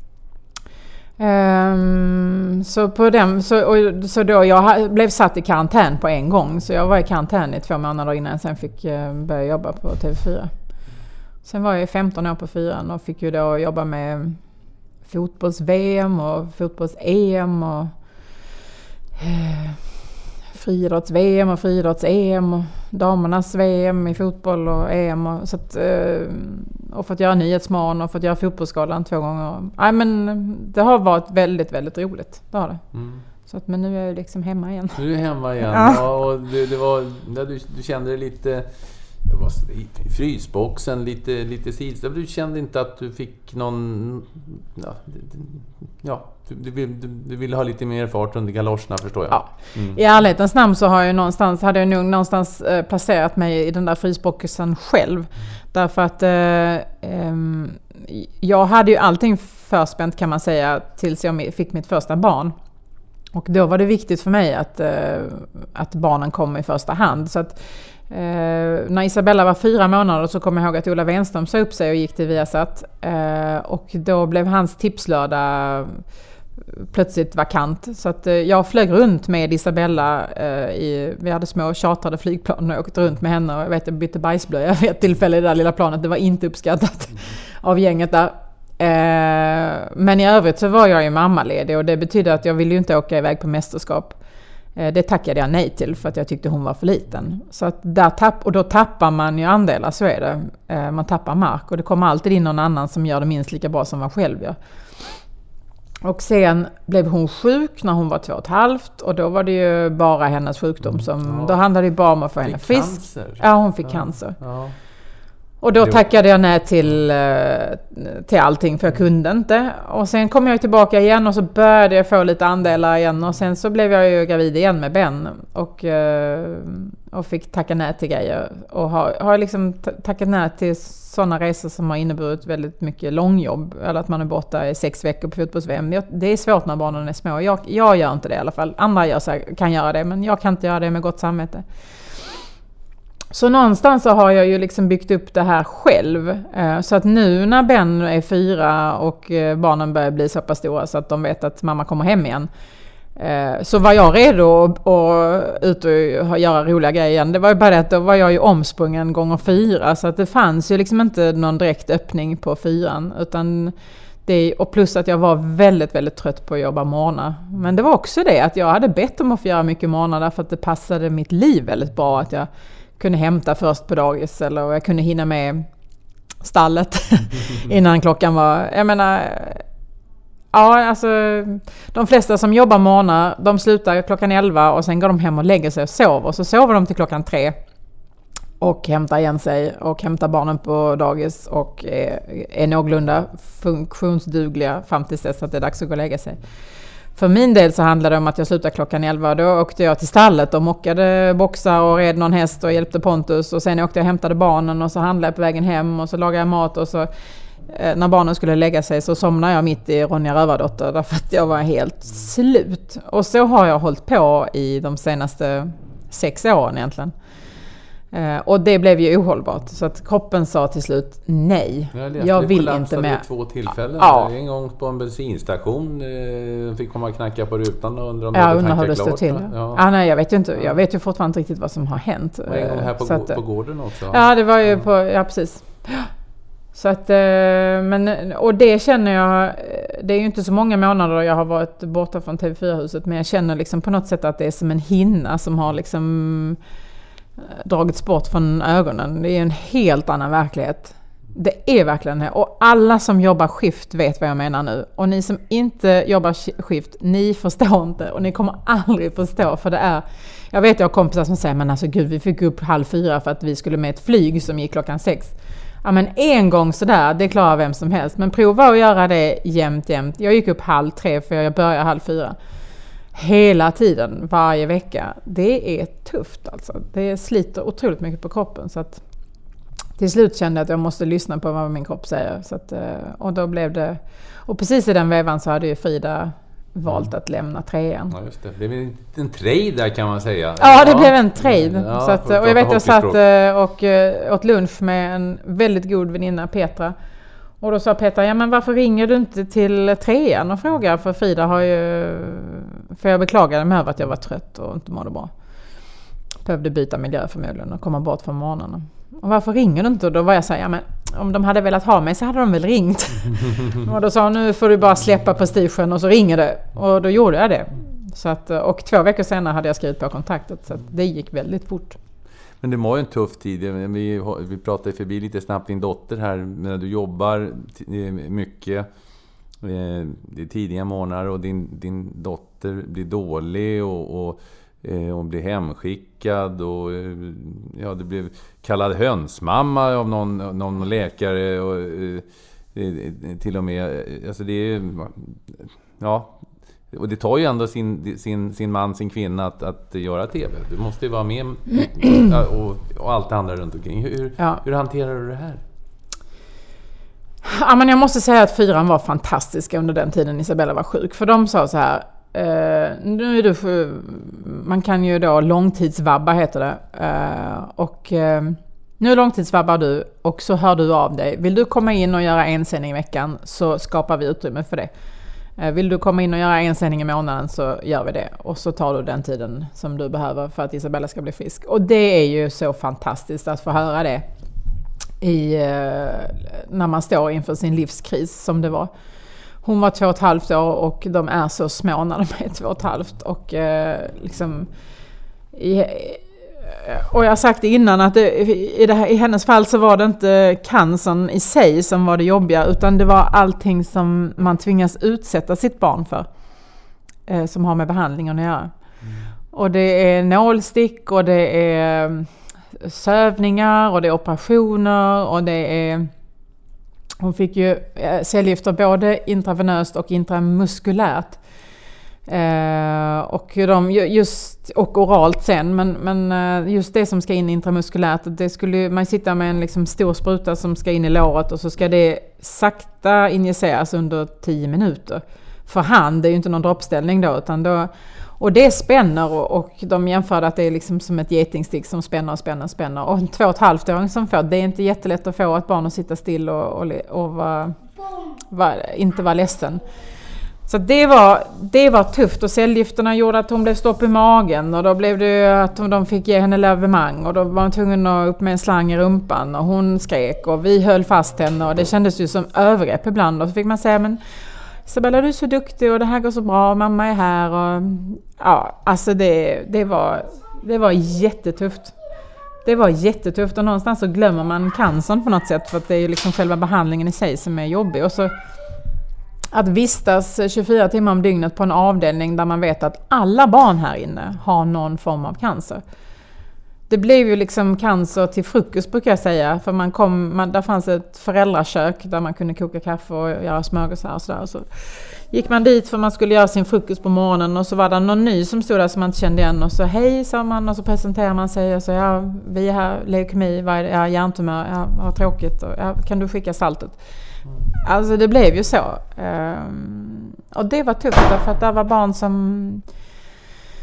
Um, så på den, så, och, så då jag blev satt i karantän på en gång så jag var i karantän i två månader innan jag sen fick eh, börja jobba på T V fyra. Sen var jag femton år på fyran och fick ju då jobba med fotbolls-V M och fotbolls-E M och eh, friidrotts-V M och friidrotts-E M och damernas V M i fotboll och E M och, så att, eh, och fått göra Nyhetsmorgon och fått göra Fotbollsgalan två gånger. Nej, men det har varit väldigt, väldigt roligt. Det har det. Mm. Så att, men nu är jag liksom hemma igen. Nu är du hemma igen. Ja. Ja, och det, det var, du, du kände dig lite... Det var i frysboxen, lite, lite sidställd. Du kände inte att du fick någon... Ja, ja du, du, du, du ville ha lite mer fart under galoscherna, förstår jag. Ja. Mm. I ärlighetens namn så har jag någonstans, hade jag nog någonstans eh, placerat mig i den där frysboxen själv. Mm. Därför att eh, eh, jag hade ju allting förspänt kan man säga tills jag fick mitt första barn. Och då var det viktigt för mig att, eh, att barnen kom i första hand. Så att Eh, när Isabella var fyra månader så kom jag ihåg att Ola Wenström sa upp sig och gick till Viasat eh, och då blev hans tipslördag plötsligt vakant så att eh, jag flög runt med Isabella eh, i, vi hade små chartrade flygplan och åkte runt med henne och jag vet jag bytte bajsblöja vid ett tillfälle i det där lilla planet, det var inte uppskattat mm. av gänget där. Eh, men i övrigt så var jag ju mammaledig och det betydde att jag ville ju inte åka iväg på mästerskap. Det tackade jag nej till för att jag tyckte hon var för liten. Så att där tapp, och då tappar man ju andelar, så är det. Man tappar mark och det kommer alltid in någon annan som gör det minst lika bra som man själv gör. Och sen blev hon sjuk när hon var två och ett halvt och då var det ju bara hennes sjukdom som, ja. Då handlade det bara om att få henne frisk. Cancer. Ja, hon fick ja. cancer. Ja. Och då tackade jag nej till, till allting för jag kunde inte. Och sen kom jag tillbaka igen och så började jag få lite andelar igen. Och sen så blev jag ju gravid igen med Ben. Och, och fick tacka nej till grejer. Och har, har liksom tackat nej till sådana resor som har inneburit väldigt mycket långjobb. Eller att man är borta i sex veckor på fotbolls-V M. Det är svårt när barnen är små. Jag, jag gör inte det i alla fall. Andra gör så här, kan göra det men jag kan inte göra det med gott samvete. Så någonstans så har jag ju liksom byggt upp det här själv. Så att nu när Ben är fyra och barnen börjar bli så pass stora så att de vet att mamma kommer hem igen. Så var jag redo att ut och göra roliga grejer igen. Det var ju bara det att då var jag ju omsprungen gånger fyra. Så att det fanns ju liksom inte någon direkt öppning på fyran. Utan det, och plus att jag var väldigt, väldigt trött på att jobba morgnar. Men det var också det att jag hade bett om att få göra mycket morgnar därför att det passade mitt liv väldigt bra att jag kunde hämta först på dagis eller jag kunde hinna med stallet innan klockan var, jag menar, ja alltså de flesta som jobbar morgnar, de slutar klockan elva och sen går de hem och lägger sig och sover och så sover de till klockan tre och hämtar igen sig och hämtar barnen på dagis och är, är någorlunda funktionsdugliga fram tills dess att det är dags att gå och lägga sig. För min del så handlade det om att jag slutade klockan elva. Då åkte jag till stallet och mockade boxar och red någon häst och hjälpte Pontus. Och sen åkte jag och hämtade barnen och så handlade jag på vägen hem och så lagade jag mat. Och så eh, när barnen skulle lägga sig så somnade jag mitt i Ronja Rövardotter därför att jag var helt slut. Och så har jag hållit på i de senaste sex åren egentligen. Uh, och det blev ju ohållbart. Så att kroppen sa till slut nej. Jag, jag vill inte mer. Vid två tillfällen. Ja. En gång på en bensinstation. Eh, fick komma och knacka på rutan och undra om ja, det undrar hur det klart. stod till. Ja. Ah, nej, jag vet ju inte. Jag vet ju fortfarande inte riktigt vad som har hänt. Och en gång här på, att, på gården också. Ja, det var ju på... Ja, precis. Så att... Men, och det känner jag... Det är ju inte så många månader jag har varit borta från T V fyra-huset. Men jag känner liksom på något sätt att det är som en hinna som har liksom... dragits bort från ögonen. Det är en helt annan verklighet. Det är verkligen det. Och alla som jobbar skift vet vad jag menar nu. Och ni som inte jobbar skift, ni förstår inte. Och ni kommer aldrig förstå, för det är... Jag vet jag har kompisar som säger, men alltså gud, vi fick upp halv fyra för att vi skulle med ett flyg som gick klockan sex. Ja, men en gång sådär, det klarar vem som helst. Men prova att göra det jämt, jämt. Jag gick upp halv tre för jag började halv fyra. Hela tiden, varje vecka. Det är tufft alltså. Det sliter otroligt mycket på kroppen. Så att till slut kände jag att jag måste lyssna på vad min kropp säger. Så att, och då blev det... Och precis i den vevan så hade ju Frida valt mm. att lämna trean. Ja, just det. Det blev en trade där kan man säga. Ja, det ja. blev en trade. Ja, så att, och jag vet jag satt och åt lunch med en väldigt god väninna, Petra. Och då sa Petra, ja men varför ringer du inte till trean och frågar? För Frida har ju... För jag beklagade mig över att jag var trött och inte mådde bra. Behövde byta miljö förmodligen och komma bort från morgonen. Och varför ringer du inte? Och då var jag så här, ja men om de hade velat ha mig så hade de väl ringt. Och då sa hon, nu får du bara släppa prestigen och så ringer det. Och då gjorde jag det. Så att, och två veckor senare hade jag skrivit på kontraktet, så att det gick väldigt fort. Men det var ju en tuff tid. Vi, vi pratade förbi lite snabbt din dotter här. När du jobbar mycket, det är tidiga månader och din, din dotter blir dålig och, och hon blir hemskickad och ja, det blev kallad hönsmamma av någon, någon läkare och till och med, alltså det är, ja, och det tar ju ändå sin, sin, sin man, sin kvinna att, att göra tv. Du måste ju vara med och, och allt det andra runt omkring. Hur, ja. hur hanterar du det här? Ja, men jag måste säga att fyran var fantastiska under den tiden Isabella var sjuk. För de sa så här, eh, nu är du, man kan ju då långtidsvabba heter det. Eh, och eh, nu långtidsvabbar du och så hör du av dig. Vill du komma in och göra en sändning i veckan så skapar vi utrymme för det. Vill du komma in och göra en sändning i månaden så gör vi det. Och så tar du den tiden som du behöver för att Isabella ska bli frisk. Och det är ju så fantastiskt att få höra det i, när man står inför sin livskris som det var. Hon var två och ett halvt år och de är så små när de är två och ett halvt. Och liksom... I, och jag har sagt innan att det, i, det här, i hennes fall så var det inte cancern i sig som var det jobbiga, utan det var allting som man tvingas utsätta sitt barn för eh, som har med behandlingen att göra. Mm. Och det är nålstick och det är sövningar och det är operationer och det är... Hon fick ju cellgifter både intravenöst och intramuskulärt. Uh, och, de, just, och oralt sen, men, men uh, just det som ska in intramuskulärt, det skulle man sitta med en liksom stor spruta som ska in i låret och så ska det sakta injiceras under tio minuter för hand. Det är ju inte någon droppställning då, utan då, och det spänner och, och de jämför att det är liksom som ett getingstick som spänner och spänner och spänner och en två och ett halvt åring som får, det är inte jättelätt att få ett barn att sitta still och, och, och var, var, inte vara ledsen. Så det var, det var tufft och cellgifterna gjorde att hon blev stopp i magen och då blev det att de fick ge henne lavemang och då var hon tvungen att upp med en slang i rumpan och hon skrek och vi höll fast henne och det kändes ju som övergrepp ibland och så fick man säga, men Isabella, du är så duktig och det här går så bra och mamma är här och ja, alltså det, det var, det var jättetufft. Det var jättetufft och någonstans så glömmer man cancern på något sätt för att det är liksom själva behandlingen i sig som är jobbig och så att vistas tjugofyra timmar om dygnet på en avdelning där man vet att alla barn här inne har någon form av cancer. Det blev ju liksom cancer till frukost brukar jag säga. För man kom, man, där fanns ett föräldrakök där man kunde koka kaffe och göra smörgåsar och sådär. Så gick man dit för man skulle göra sin frukost på morgonen och så var det någon ny som stod där som man inte kände igen. Och så hej sa man och så presenterar man sig och så ja, vi är här, leukemi, vad är det? Ja, hjärntumör, ja, vad tråkigt. Och, ja, kan du skicka saltet? Alltså det blev ju så. Um, och det var tufft för att det var barn som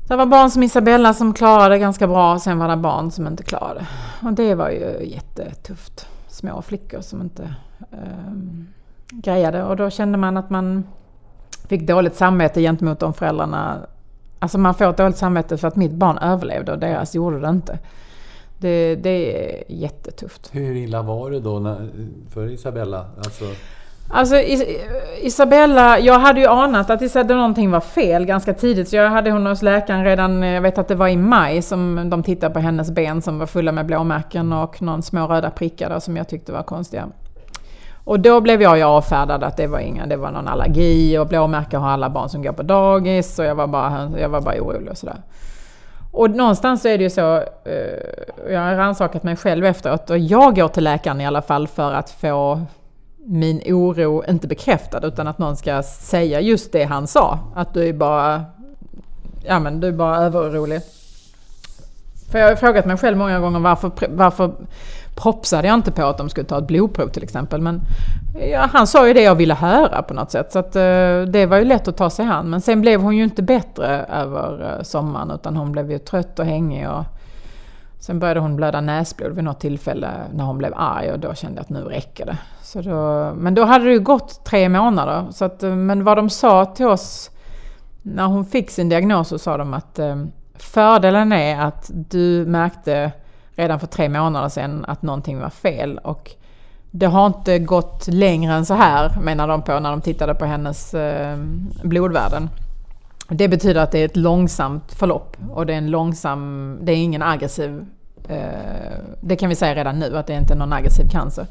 Det var barn som Isabella som klarade ganska bra. Sen var det barn som inte klarade. Och det var ju jättetufft. Små flickor som inte eh, grejade. Och då kände man att man fick dåligt samvete gentemot de föräldrarna. Alltså man får ett dåligt samvete för att mitt barn överlevde och deras gjorde det inte. Det, det är jättetufft. Hur illa var det då när, för Isabella? Alltså... Alltså Is- Isabella, jag hade ju anat att Isabella någonting var fel ganska tidigt. Så jag hade hon hos läkaren redan, jag vet att det var i maj som de tittade på hennes ben som var fulla med blåmärken och någon små röda prickar där som jag tyckte var konstiga. Och då blev jag ju avfärdad att det var inga, det var någon allergi och blåmärken har alla barn som går på dagis och jag var bara, jag var bara orolig och sådär. Och någonstans så är det ju så, jag har rannsakat mig själv efteråt och jag går till läkaren i alla fall för att få min oro inte bekräftad utan att någon ska säga just det han sa. Att du är bara, ja men du är bara överorolig. För jag har frågat mig själv många gånger varför, varför propsade jag inte på att de skulle ta ett blodprov till exempel. Men ja, han sa ju det jag ville höra på något sätt. Så att, uh, det var ju lätt att ta sig hand. Men sen blev hon ju inte bättre över uh, sommaren utan hon blev ju trött och hängig. Och sen började hon blöda näsblod vid något tillfälle när hon blev arg och då kände jag att nu räcker det. Så då, men då hade det ju gått tre månader. Så att, men vad de sa till oss när hon fick sin diagnos så sa de att uh, fördelen är att du märkte redan för tre månader sedan att någonting var fel och det har inte gått längre än så här menar de på när de tittade på hennes eh, blodvärden. Det betyder att det är ett långsamt förlopp och det är en långsam, det är ingen aggressiv, eh, det kan vi säga redan nu att det är inte någon aggressiv cancer.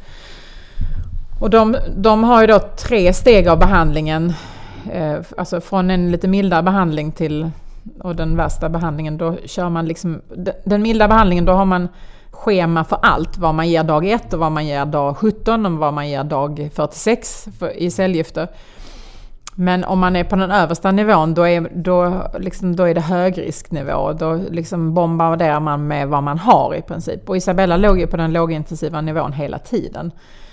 Och de, de har ju då tre steg av behandlingen, eh, alltså från en lite mildare behandling till och den värsta behandlingen, då kör man liksom den milda behandlingen, då har man schema för allt, vad man ger dag ett och vad man ger dag sjutton och vad man ger dag fyrtiosex för, i cellgifter. Men om man är på den översta nivån då är, då liksom, då är det högrisknivå, då liksom bombarderar man med vad man har i princip. Och Isabella låg ju på den lågintensiva nivån hela tiden.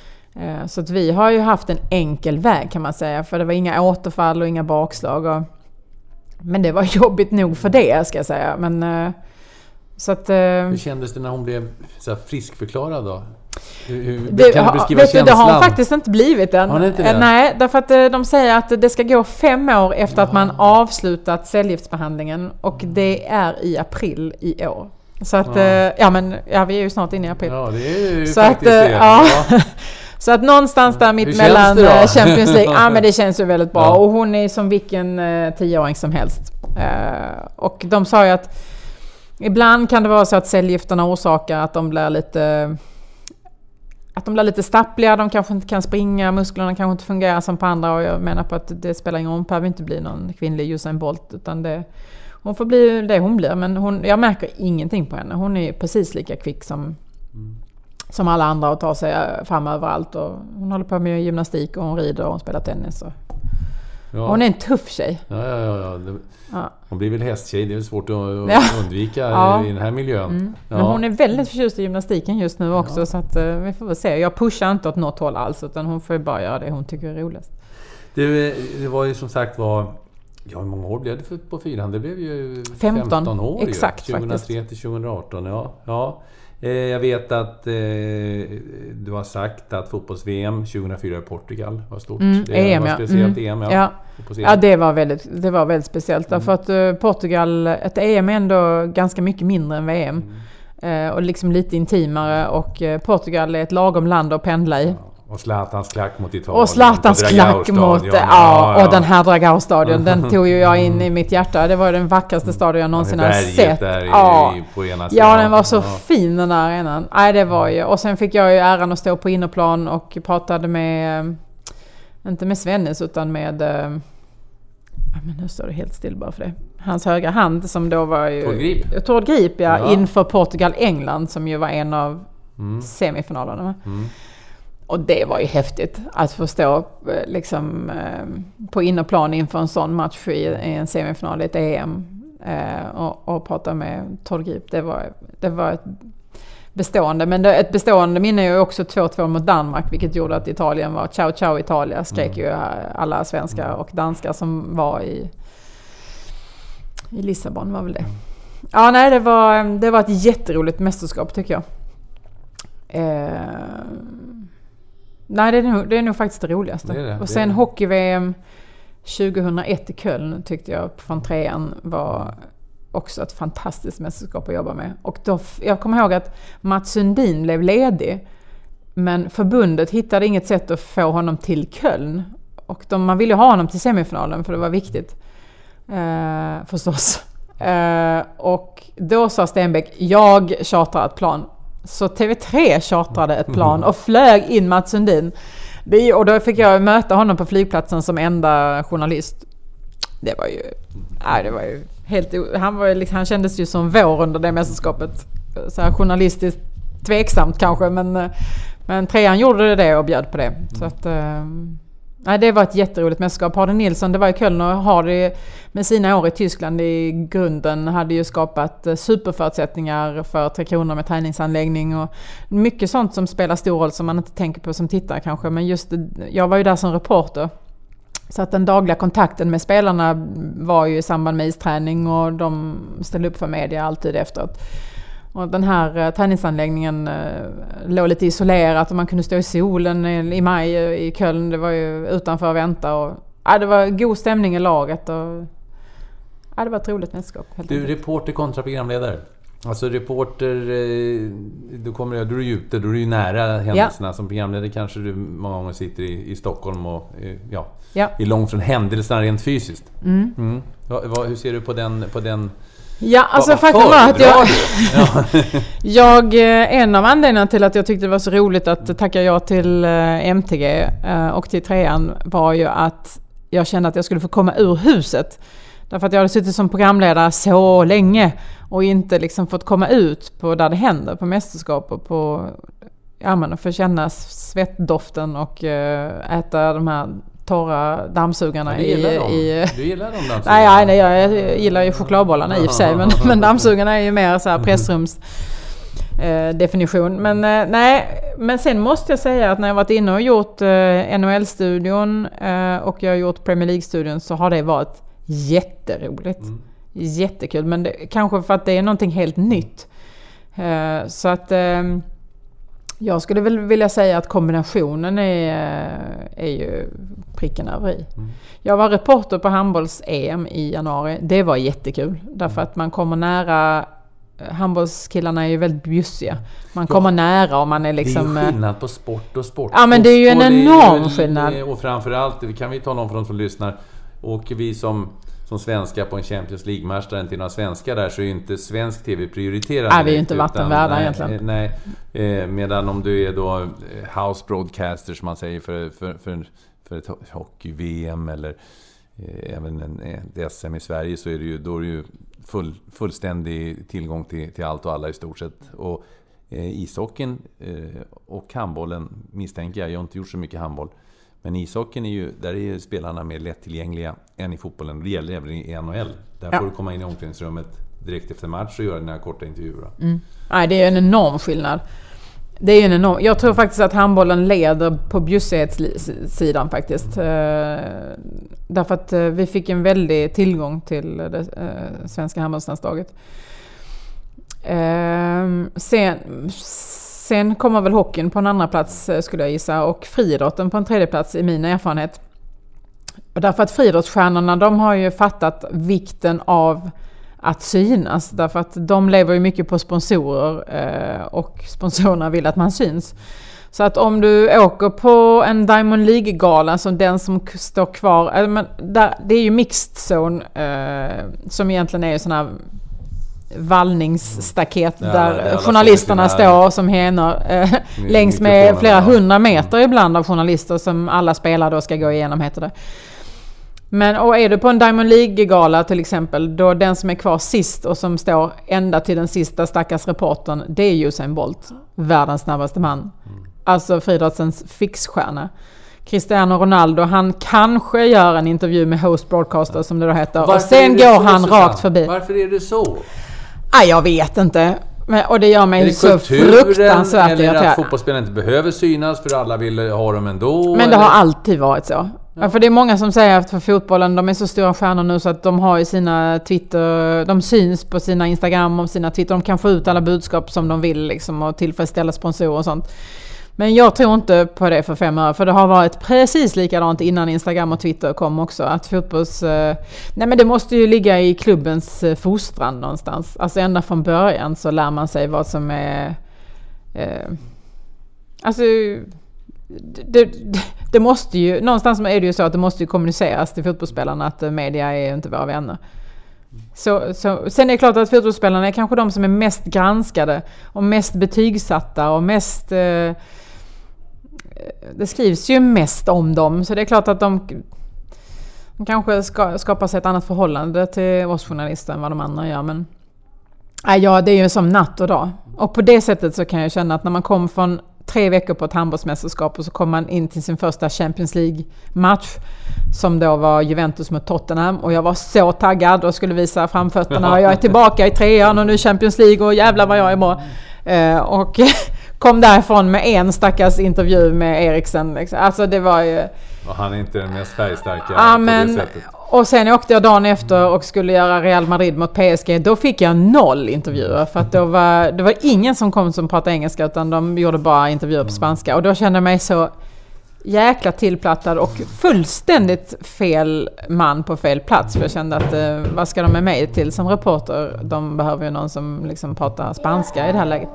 Så att vi har ju haft en enkel väg kan man säga, för det var inga återfall och inga bakslag och men det var jobbigt nog för det ska jag säga. Men, så att, hur kändes det när hon blev så här friskförklarad då? Hur, hur, det, kan du beskriva vet känslan? Du, det har hon faktiskt inte blivit än. Har inte det? Nej, därför att de säger att det ska gå fem år efter att man avslutat cellgiftsbehandlingen. Och det är i april i år. Så att, ja, ja men ja, vi är ju snart inne i april. Ja, det är ju så faktiskt att, det. Ja. Ja. Så att någonstans där mitt mellan Champions League, ja men det känns ju väldigt bra. Ja. Och hon är som vilken uh, tioåring som helst. Uh, och de sa ju att ibland kan det vara så att cellgifterna orsakar att de blir lite att de blir lite stappliga, de kanske inte kan springa, musklerna kanske inte fungerar som på andra och jag menar på att det spelar ingen roll, hon behöver inte bli någon kvinnlig Usain Bolt utan det, hon får bli det hon blir, men hon, jag märker ingenting på henne, hon är precis lika kvick som mm. som alla andra och tar sig fram överallt och hon håller på med gymnastik och hon rider och hon spelar tennis och ja. Hon är en tuff tjej. Ja, ja, ja. ja. Det, ja. Hon blir väl hästtjej, det är svårt att ja. undvika ja. i den här miljön. Mm. Ja. Men hon är väldigt förtjust i gymnastiken just nu också ja. Så att, uh, vi får väl se. Jag pushar inte åt något håll alls utan hon får ju bara göra det hon tycker är roligast. Det, det var ju som sagt var, ja hur många år blev det för, på fyran? Det blev ju femton, femton år exakt, ju. tjugohundratre till tjugohundraarton, ja. ja. Jag vet att eh, du har sagt att fotbolls-V M tjugohundrafyra i Portugal var stort. Mm, det E M, var ja. speciellt mm. E M, ja. Ja. Ja, det var väldigt, det var väldigt speciellt. Mm. Därför att uh, Portugal, ett E M är ändå ganska mycket mindre än V M. Mm. Uh, och liksom lite intimare. Och uh, Portugal är ett lagom land att pendla i. Ja. Och Zlatans klack mot Italien. Och Zlatans klack mot, ja, ja, ja. Och den här Dragao-stadion, den tog ju jag in i mitt hjärta. Det var den vackraste stadion jag någonsin har sett. Där ja. I, på ena ja, den var så ja. fin den där arenan. Nej, det var ju. Och sen fick jag ju äran att stå på innerplan och pratade med, inte med Svennis utan med, ja men nu står det helt still bara för det. Hans högra hand som då var ju Tord Grip, Tord Grip ja, ja. inför Portugal-England som ju var en av mm. semifinalerna. Mm. Och det var ju häftigt att få stå liksom, på innerplan inför en sån match i en semifinal i ett E M och, och prata med Tord Grip. Det var, det var ett bestående. Men det, ett bestående minne är ju också två två mot Danmark, vilket gjorde att Italien var ciao ciao Italia. Skrek mm. ju alla svenskar och danskar som var i I Lissabon var väl det. Ja, nej, det var, det var ett jätteroligt mästerskap tycker jag. Eh, nej, det är, nog, det är nog faktiskt det roligaste. Det det, och sen hockey-V M tjugohundraett i Köln tyckte jag från trean var också ett fantastiskt mästerskap att jobba med. Och då, jag kommer ihåg att Mats Sundin blev ledig, men förbundet hittade inget sätt att få honom till Köln. Och de, man ville ha honom till semifinalen för det var viktigt. Eh, förstås. Eh, och då sa Stenbeck, jag chartrar ett plan. Så T V tre chartrade ett plan och flög in Mats Sundin. Det, och då fick jag möta honom på flygplatsen som enda journalist. Det var ju, nej, det var ju helt, han, var liksom, han kändes ju som vår under det mästerskapet. Så här journalistiskt tveksamt kanske, men, men trean gjorde det och bjöd på det. Så att, nej, det var ett jätteroligt mästerskap. Hardy Nilsson, det var i Köln, och Hardy med sina år i Tyskland i grunden hade ju skapat superförutsättningar för Tre Kronor med träningsanläggning och mycket sånt som spelar stor roll som man inte tänker på som tittare kanske. Men just, jag var ju där som reporter. Så att den dagliga kontakten med spelarna var ju i samband med isträning och de ställde upp för media alltid efteråt. Och den här träningsanläggningen eh, låg lite isolerat och man kunde stå i solen i, i maj i Köln. Det var ju utanför och vänta. Och, ja, det var god stämning i laget. Och, ja, det var ett roligt mästerskap. Du, enkelt. Reporter kontra programledare. Alltså reporter, eh, du kommer du är ju ute, du är ju nära händelserna. Ja. Som programledare kanske du många gånger sitter i, i Stockholm och eh, ja, ja. är långt från händelserna rent fysiskt. Mm. Mm. Va, va, hur ser du på den... På den Ja, alltså faktiskt var att jag, jag, en av anledningarna till att jag tyckte det var så roligt att tacka ja till M T G och till trean var ju att jag kände att jag skulle få komma ur huset. Därför att jag hade suttit som programledare så länge och inte liksom fått komma ut på där det händer, på mästerskap och på, ja men, få känna svettdoften och äta de här torra dammsugarna i, i... Du gillar de dammsugarna? Nej, nej, jag gillar ju chokladbollarna i och för sig, men, men dammsugarna är ju mer så här pressrums eh, definition. Men eh, nej, men sen måste jag säga att när jag varit inne och gjort eh, N H L-studion eh, och jag har gjort Premier League-studion så har det varit jätteroligt. Mm. Jättekul, men det, kanske för att det är någonting helt nytt. Eh, så att... Eh, Jag skulle väl vilja säga att kombinationen är, är ju pricken över i. Mm. Jag var reporter på handbolls-E M i januari. Det var jättekul. Därför att man kommer nära... Handbollskillarna är ju väldigt bjussiga. Man kommer ja. nära och man är liksom... Det är ju skillnad på sport och sport. Ja, men det är ju en enorm ju, skillnad. Och framförallt, det kan vi ta någon för de som lyssnar. Åker vi som... som svenska på en Champions League-match till några svenskar där så är ju inte svensk tv prioriterad. Nej, vi är ju inte vattenvärda egentligen. Nej, eh, medan om du är då house broadcaster som man säger för, för, för, för ett hockey-V M eller eh, även en, ett S M i Sverige så är det ju, då är det ju full, fullständig tillgång till, till allt och alla i stort sett. Och eh, ishockeyn eh, och handbollen misstänker jag, jag har inte gjort så mycket handboll. Men ishockeyn är ju, där är ju spelarna mer lättillgängliga än i fotbollen. Det gäller även i N H L. Där ja. får du komma in i omklädningsrummet direkt efter match och göra dina korta intervjuer. Mm. Nej, det är en enorm skillnad. Det är en enorm. Jag tror faktiskt att handbollen leder på bjussighetssidan faktiskt. Därför att vi fick en väldig tillgång till det svenska handbollslandslaget. Sen... Sen kommer väl hockeyn på en andra plats skulle jag gissa och friidrotten på en tredje plats i min erfarenhet. Och därför att friidrottsstjärnorna de har ju fattat vikten av att synas. Därför att de lever ju mycket på sponsorer och sponsorerna vill att man syns. Så att om du åker på en Diamond League-gala som den som står kvar, men där, det är ju mixed zone som egentligen är sån här vallningsstaket mm. där ja, journalisterna står som henor eh, längs med flera hundra meter mm. ibland av journalister som alla spelare då ska gå igenom heter det. Men och är du på en Diamond League-gala till exempel då den som är kvar sist och som står ända till den sista stackars reportern det är Usain Bolt, världens snabbaste man. Mm. Alltså friidrottens fixstjärna. Cristiano Ronaldo, han kanske gör en intervju med host broadcaster som det då heter. Varför och sen går han så, rakt förbi. Varför är det så? Nej, jag vet inte. Men, och det gör mig det så fruktansvärt irriterad. Eller att fotbollsspelare inte behöver synas för alla vill ha dem ändå? Men det eller? har alltid varit så. Ja. Ja, för det är många som säger att för fotbollen, de är så stora stjärnor nu så att de har ju sina Twitter, de syns på sina Instagram och sina Twitter, de kan få ut alla budskap som de vill liksom, och tillfredsställa sponsorer och sånt. Men jag tror inte på det för fem år, för det har varit precis likadant innan Instagram och Twitter kom också. Att fotbolls... Eh, nej men det måste ju ligga i klubbens eh, fostran någonstans. Alltså ända från början så lär man sig vad som är... Eh, alltså... Det, det, det måste ju... Någonstans är det ju så att det måste ju kommuniceras till fotbollsspelarna att media är inte våra vänner. Så, så, sen är det klart att fotbollsspelarna är kanske de som är mest granskade och mest betygsatta och mest... Eh, det skrivs ju mest om dem, så det är klart att de, de kanske ska, skapar sig ett annat förhållande till oss journalister än vad de andra gör. Men äh, ja, det är ju som natt och dag. Och på det sättet så kan jag känna att när man kom från tre veckor på ett handbollsmästerskap och så kom man in till sin första Champions League-match som då var Juventus mot Tottenham, och jag var så taggad och skulle visa framfötterna och jag är tillbaka i trean och nu Champions League och jävlar vad jag är bra. Eh, och kom därifrån med en stackars intervju med Eriksen. Liksom. Alltså det var ju... Och han är inte den mest färgstarka ja, på men, det sättet. Och sen åkte jag dagen efter och skulle göra Real Madrid mot P S G. Då fick jag noll intervjuer. För att då var, det var ingen som kom som pratade engelska, utan de gjorde bara intervjuer på spanska. Och då kände jag mig så jäkla tillplattad och fullständigt fel man på fel plats. För jag kände att eh, vad ska de med mig till som reporter? De behöver ju någon som liksom pratar spanska i det här läget.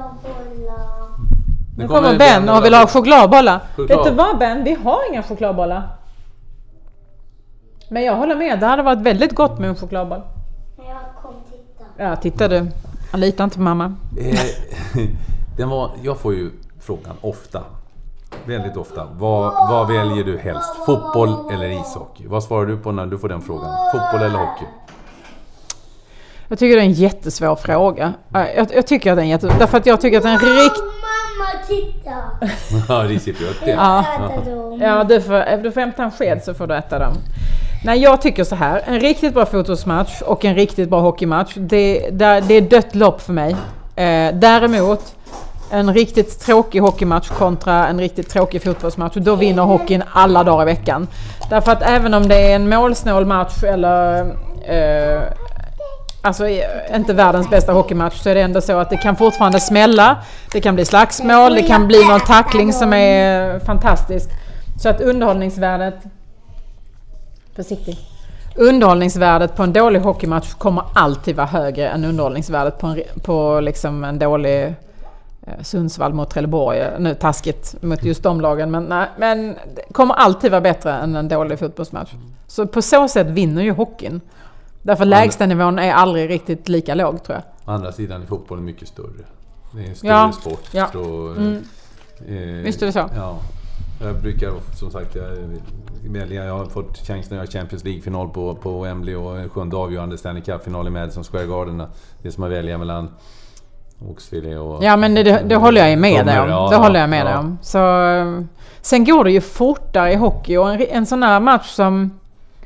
Nu kommer, kommer Ben och vill ha chokladbollar. Choklad. Vet du vad Ben? Vi har inga chokladbollar. Men jag håller med. Det hade varit väldigt gott med en chokladboll. Jag kom titta. Ja, titta du. Han litar inte på mamma. Eh, den var, jag får ju frågan ofta. Väldigt ofta. Vad, vad väljer du helst? Fotboll eller ishockey? Vad svarar du på när du får den frågan? Fotboll eller hockey? Jag tycker det är en jättesvår fråga. Jag, jag tycker att den är jättesvår. Därför att jag tycker att den är riktigt... Mamma, titta! Ja, risifröt. Ja, ja du, får, du får hämta en sked så får du äta dem. Nej, jag tycker så här. En riktigt bra fotbollsmatch och en riktigt bra hockeymatch. Det, det, det är dött lopp för mig. Eh, däremot... En riktigt tråkig hockeymatch kontra en riktigt tråkig fotbollsmatch. Då vinner hockeyn alla dagar i veckan. Därför att även om det är en målsnål match eller eh, alltså inte världens bästa hockeymatch, så är det ändå så att det kan fortfarande smälla. Det kan bli slagsmål, det kan bli någon tackling som är fantastisk. Så att underhållningsvärdet försiktigt. Underhållningsvärdet på en dålig hockeymatch kommer alltid vara högre än underhållningsvärdet på en, på liksom en dålig Sundsvall mot Trelleborg. Nu taskigt mot just de lagen, men, nej, men det kommer alltid vara bättre än en dålig fotbollsmatch. Så på så sätt vinner ju hockeyn. Därför lägsta nivån är aldrig riktigt lika låg, tror jag. Å andra sidan är fotbollen mycket större. Det är en större ja, sport. Ja. Så, mm. eh, Visst är det så? Ja. Jag brukar, som sagt, jag, jag har fått chansen att göra Champions League-final på, på Wembley och en sjunde avgörande Stanley Cup-final i Madison Square Garden. Det är som att välja mellan oxfilé och... Ja, men det, det, det håller jag med dig om. Ja, det ja, håller jag med ja. dig om. Så, sen går det ju fortare i hockey, och en, en sån här match som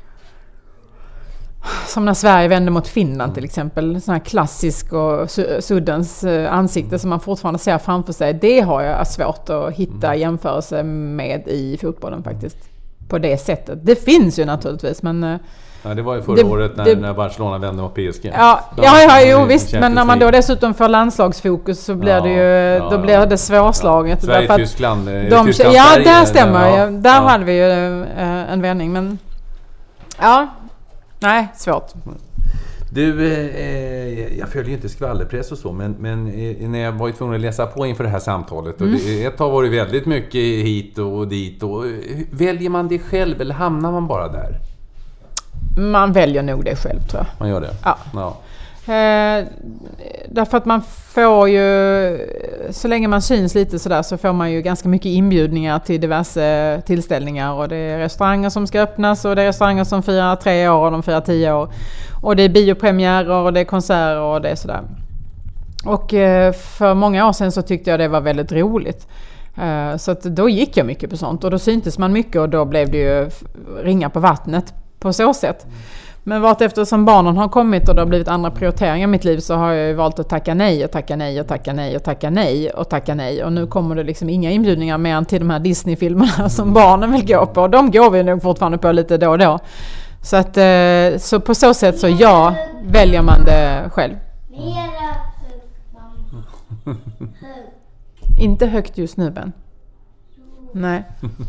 som när Sverige vände mot Finland till exempel, sån här klassisk och suddens ansikte som man fortfarande ser framför sig, det har jag svårt att hitta jämförelse med i fotbollen faktiskt. På det sättet. Det finns ju naturligtvis, men... Ja, det var ju förra det, året när, det, när Barcelona vände mot P S G. Ja, ja, ja jo, visst. Men när man då dessutom får landslagsfokus så blir ja, det ju ja, då blir det svårslaget. Ja. Sverige, Tyskland, de, Tyskland, ja, Sverige, där stämmer. Ja, ja, där ja. hade vi ju äh, en vändning, men ja, nej, svårt. Du, eh, jag följer ju inte skvallerpress och så, men, men eh, när jag var tvungen att läsa på inför det här samtalet, och mm. det, ett tag var det väldigt mycket hit och dit, och väljer man det själv eller hamnar man bara där? Man väljer nog det själv, tror jag. Man gör det? Ja. ja. Eh, därför att man får ju, så länge man syns lite sådär, så får man ju ganska mycket inbjudningar till diverse tillställningar, och det är restauranger som ska öppnas, och det är restauranger som firar tre år och de firar tio år, och det är biopremiärer och det är konserter och det är sådär. Och eh, för många år sedan så tyckte jag det var väldigt roligt. Eh, så att då gick jag mycket på sånt, och då syntes man mycket, och då blev det ju ringa på vattnet på så sätt. Men vart eftersom barnen har kommit och det har blivit andra prioriteringar i mitt liv så har jag ju valt att tacka nej och tacka nej och tacka nej och tacka nej och tacka nej. Och nu kommer det liksom inga inbjudningar mer än till de här Disney-filmerna som barnen vill gå på. Och de går vi nog fortfarande på lite då och då. Så, att, så på så sätt så ja, väljer man det själv. Mera högt, mamma. Högt. Inte högt just nu, Ben. Nej.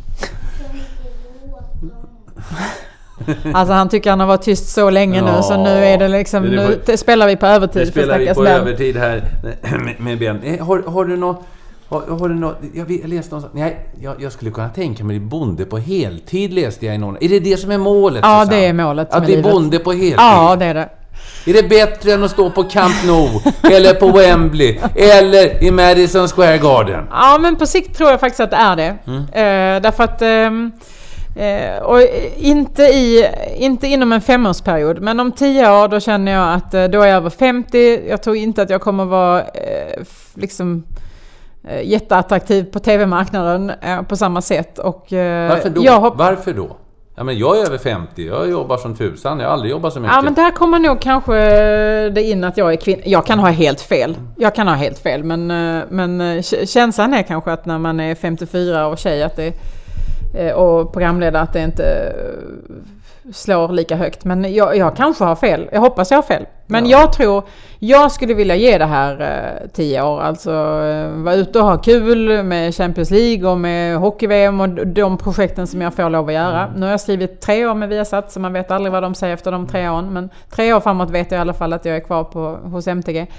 Alltså han tycker han har varit tyst så länge ja, nu så nu är det liksom det nu var, spelar vi på övertid. Nu spelar vi på Ben. övertid här med, med Ben. Har, har du något har, har du något jag, jag läste någonstans. Nej, jag, jag skulle kunna tänka mig bonde på heltid läste jag i någon. Är det det som är målet? Ja, Susanne? Det är målet. Att det är bonde på heltid. Ja, det är det. Är det bättre än att stå på Camp Nou eller på Wembley eller i Madison Square Garden? Ja, men på sikt tror jag faktiskt att det är det. Mm. Uh, därför att um, uh, och inte, i, inte inom en femårsperiod, men om tio år då känner jag att uh, då är jag över femtio. Jag tror inte att jag kommer vara uh, liksom uh, jätteattraktiv på tv-marknaden uh, på samma sätt. Och, uh, Varför då? Jag hopp- Varför då? Ja, men jag är över femtio, jag jobbar som tusan, jag har aldrig jobbat så mycket. Ja, men där kommer nog kanske det in att jag är kvinna. Jag kan ha helt fel. Jag kan ha helt fel, men, men känslan är kanske att när man är femtiofyra och tjej att det, och programledare att det inte slår lika högt. Men jag, jag kanske har fel. Jag hoppas jag har fel. Men ja. jag tror, jag skulle vilja ge det här eh, tio år. Alltså eh, vara ute och ha kul med Champions League och med hockey-V M och de projekten som jag får lov att göra. Mm. Nu har jag skrivit tre år med Viasat så man vet aldrig vad de säger efter de tre åren. Men tre år framåt vet jag i alla fall att jag är kvar på, hos M T G.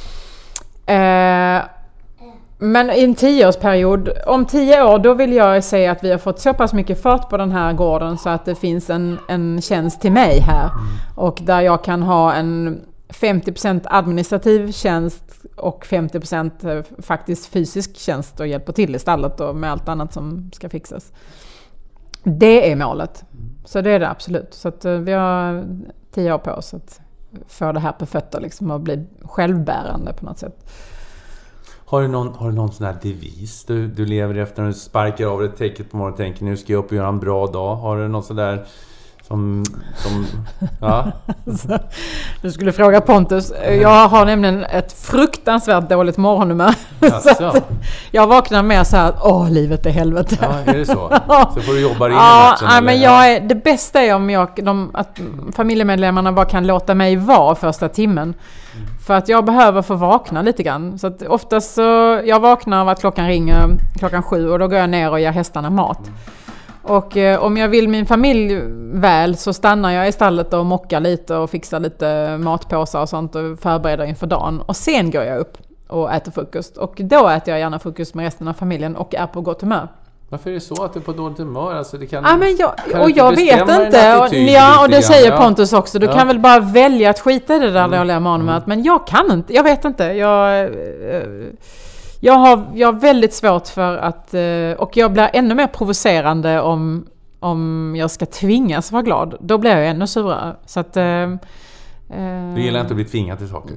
Eh, men i en tioårsperiod, om tio år då vill jag säga att vi har fått så pass mycket fart på den här gården så att det finns en, en tjänst till mig här. Mm. Och där jag kan ha en femtio procent administrativ tjänst och femtio procent faktiskt fysisk tjänst och hjälpa till i stallet och med allt annat som ska fixas. Det är målet. Så det är det absolut. Så att vi har tio år på oss att få det här på fötter liksom och bli självbärande på något sätt. Har du någon, har du någon sån här devis du, du lever efter när du sparkar av ett täcket på morgonen och tänker nu ska jag upp och göra en bra dag? Har du någon sån där som, som ja? Så, du skulle fråga Pontus. Jag har nämligen ett fruktansvärt dåligt morgonhumör. Så att jag vaknar med så här, åh livet är helvete. Ja, är det så? Så får du jobba in ja, i matchen. Ja, men jag är, det bästa är om jag, de, att familjemedlemmarna bara kan låta mig vara första timmen. Mm. För att jag behöver få vakna lite grann. Så att oftast så, jag vaknar av att klockan ringer klockan sju och då går jag ner och ger hästarna mat. Mm. Och eh, om jag vill min familj väl så stannar jag i stallet och mockar lite och fixar lite matpåsar och sånt och förbereder inför dagen. Och sen går jag upp och äter frukost. Och då äter jag gärna frukost med resten av familjen och är på gott humör. Varför är det så att du är på dåligt humör? Alltså det kan, ja, men jag, kan och jag vet inte. Och, ja, och det säger Pontus också. Du ja. kan väl bara välja att skita i det där mm. dåliga morgonmötet. Men jag kan inte. Jag vet inte. Jag... Eh, Jag har, jag har väldigt svårt för att, och jag blir ännu mer provocerande om, om jag ska tvingas vara glad. Då blir jag ännu surare. Så att, eh, du gillar inte att bli tvingad till saker?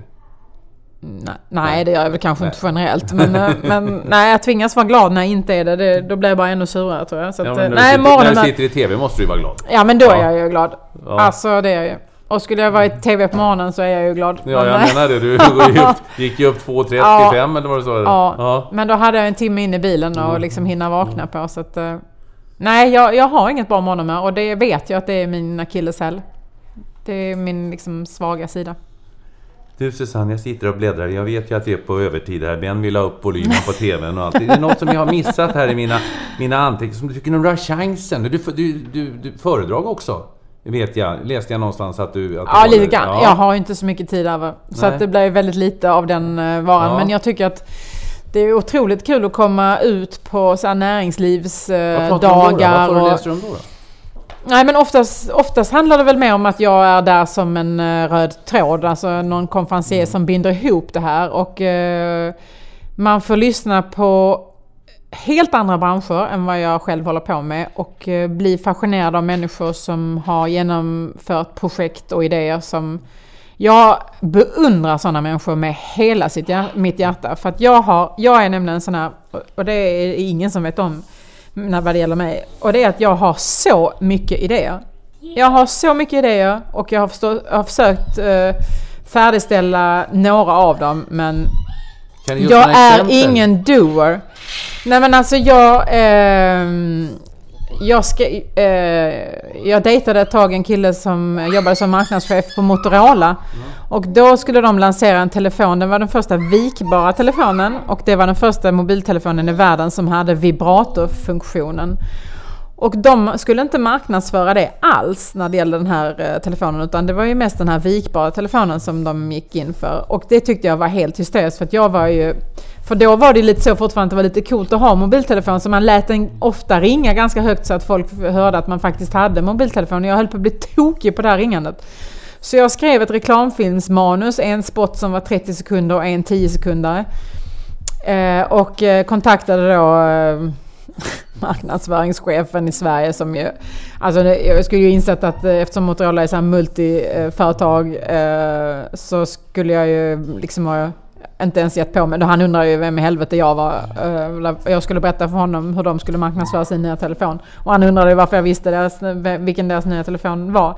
Nej, nej det gör jag väl kanske nej. inte generellt. Men, men nej, jag tvingas vara glad när jag inte är det. det då blir jag bara ännu surare tror jag. Så att, ja, när, nej, du sitter, när du sitter i tv måste du vara glad. Ja, men då ja. är jag ju glad. Ja. Alltså det är jag ju. Och skulle jag vara i tv på morgonen så är jag ju glad. Ja, jag menar det. Du gick ju upp två trettiofem ja, eller vad du sa. Ja, ja, men då hade jag en timme in i bilen och liksom hinna vakna på. Så att, nej, jag, jag har inget bra morgonhumör och det vet jag att det är min akilleshäl. Det är min liksom svaga sida. Du Susanne, jag sitter och bläddrar. Jag vet ju att vi är på övertid här. Ben vill ha upp volymen på tvn och allt. Det är något som jag har missat här i mina, mina anteckningar som du tycker du har chansen. Du, du, du, du föredrag också. Vet jag, läste jag någonstans att du... Att ja, lite grann. Ja. Jag har inte så mycket tid över. Så att det blir väldigt lite av den uh, varan. Ja. Men jag tycker att det är otroligt kul att komma ut på så här näringslivsdagar. Uh, dagar Vad läser du om då? då? Nej, men oftast, oftast handlar det väl mer om att jag är där som en uh, röd tråd. Alltså någon konferencier mm. som binder ihop det här. Och uh, man får lyssna på helt andra branscher än vad jag själv håller på med och eh, bli fascinerad av människor som har genomfört projekt och idéer som jag beundrar sådana människor med hela sitt, mitt hjärta. För att jag, har, jag är nämligen en sån här, och det är ingen som vet om när vad det gäller mig, och det är att jag har så mycket idéer. Jag har så mycket idéer och jag har, förstå, jag har försökt uh, färdigställa några av dem, men jag är ingen doer. Nej, men alltså jag eh, jag, ska, eh, jag dejtade ett tag en kille som jobbade som marknadschef på Motorola. Mm. Och då skulle de lansera en telefon. Den var den första vikbara telefonen och det var den första mobiltelefonen i världen som hade vibratorfunktionen. Och de skulle inte marknadsföra det alls när det gällde den här eh, telefonen, utan det var ju mest den här vikbara telefonen som de gick in för. Och det tyckte jag var helt hysteriskt, för att jag var ju, för då var det lite så fortfarande att det var lite coolt att ha mobiltelefon, så man lät den ofta ringa ganska högt så att folk hörde att man faktiskt hade mobiltelefon. Jag höll på att bli tokig på det här ringandet. Så jag skrev ett reklamfilmsmanus, en spot som var trettio sekunder och en tio sekunder. Eh, och eh, kontaktade då eh, marknadsföringschefen i Sverige som ju, alltså jag skulle ju insett att eftersom Motorola är så här multiföretag eh, så skulle jag ju liksom ha inte ens gett på mig. Han undrar ju vem i helvete jag var. Eh, jag skulle berätta för honom hur de skulle marknadsföra sin nya telefon. Och han undrade varför jag visste deras, vilken deras nya telefon var.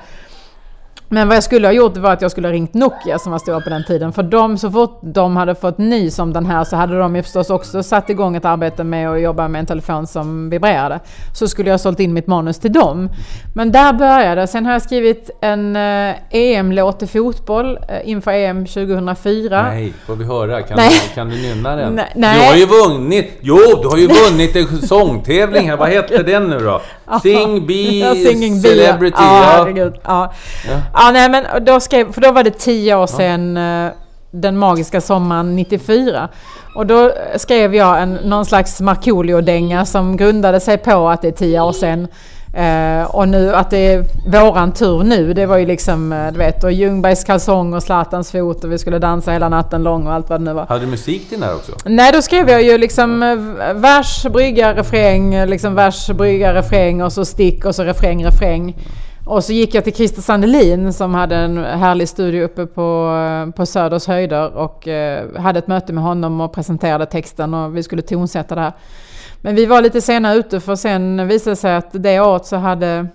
Men vad jag skulle ha gjort var att jag skulle ha ringt Nokia som var stora på den tiden. För de, så fort de hade fått nys om den här så hade de ju förstås också satt igång ett arbete med att jobba med en telefon som vibrerade. Så skulle jag sålt in mitt manus till dem. Men där började. Sen har jag skrivit en eh, E M-låt till fotboll eh, inför E M tjugohundrafyra. Nej, får vi höra? Kan, Nej. du, kan du nynna den? Nej. Nej. Du har ju vunnit. Jo, du har ju vunnit en sångtävling här. Vad heter den nu då? Sing Bee ja, Singing Celebrity. Ja, ja. herregud. Ja. Ja. Ja, nej, men då skrev, för då var det tio år sedan uh, den magiska sommaren nittiofyra. Och då skrev jag en, någon slags Markoolio-dänga som grundade sig på att det är tio år sedan. Uh, och nu att det är våran tur nu, det var ju liksom, uh, du vet, och Ljungbergs kalsong och Zlatans fot och vi skulle dansa hela natten lång och allt vad det nu var. Hade du musik till den här också? Nej, då skrev jag ju liksom uh, vers, brygga, refräng, liksom vers, brygga, refräng och så stick och så refräng, refräng. Och så gick jag till Christer Sandelin som hade en härlig studio uppe på, på Söders höjder och uh, hade ett möte med honom och presenterade texten och vi skulle tonsätta det här. Men vi var lite senare ute för sen visade sig att det året så hade...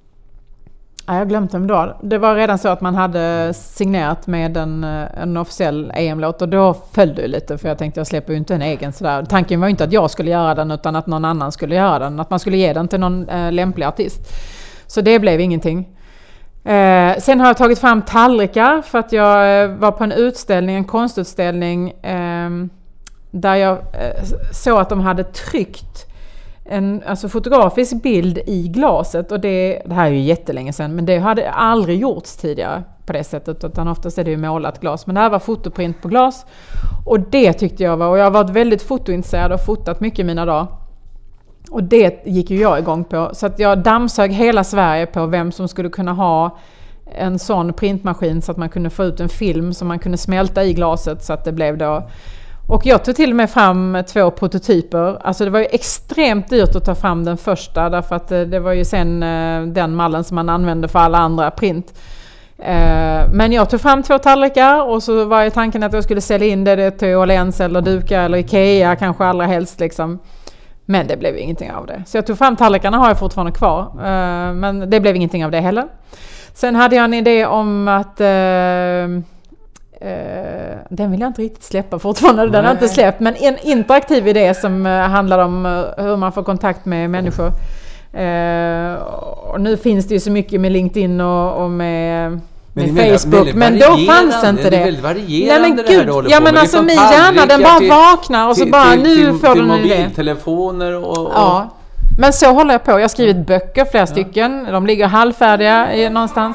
Ja, jag glömde dem då. Det var redan så att man hade signerat med en, en officiell E M-låt och då föll det lite för jag tänkte jag släpper ju inte en egen sådär. Tanken var ju inte att jag skulle göra den utan att någon annan skulle göra den. Att man skulle ge den till någon äh, lämplig artist. Så det blev ingenting. Eh, sen har jag tagit fram tallrikar för att jag eh, var på en utställning, en konstutställning eh, där jag eh, såg att de hade tryckt en alltså fotografisk bild i glaset och det, det här är ju jättelänge sedan men det hade aldrig gjorts tidigare på det sättet utan oftast är det ju målat glas men det här var fotoprint på glas och det tyckte jag var, och jag har varit väldigt fotointresserad och fotat mycket i mina dagar. Och det gick ju jag igång på. Så att jag dammsög hela Sverige på vem som skulle kunna ha en sån printmaskin så att man kunde få ut en film som man kunde smälta i glaset så att det blev då. Och jag tog till och med fram två prototyper. Alltså det var ju extremt dyrt att ta fram den första därför att det var ju sen den mallen som man använde för alla andra print. Men jag tog fram två tallrikar och så var ju tanken att jag skulle sälja in det till Åhléns eller Duka eller Ikea kanske allra helst liksom. Men det blev ingenting av det. Så jag tog fram tallrikarna har jag fortfarande kvar. Uh, men det blev ingenting av det heller. Sen hade jag en idé om att... Uh, uh, den vill jag inte riktigt släppa fortfarande. Den har jag inte släppt. Men en interaktiv idé som uh, handlar om uh, hur man får kontakt med människor. Uh, och nu finns det ju så mycket med LinkedIn och, och med... Men med Facebook, men då fanns det inte det. Det är väldigt varierande. Nej, men gud, det här ja men alltså min hjärna den bara till, vaknar och så till, bara till, nu till, får till du en idé. Mobiltelefoner och, och... Ja, men så håller jag på. Jag har skrivit böcker, flera ja. stycken. De ligger halvfärdiga i, någonstans.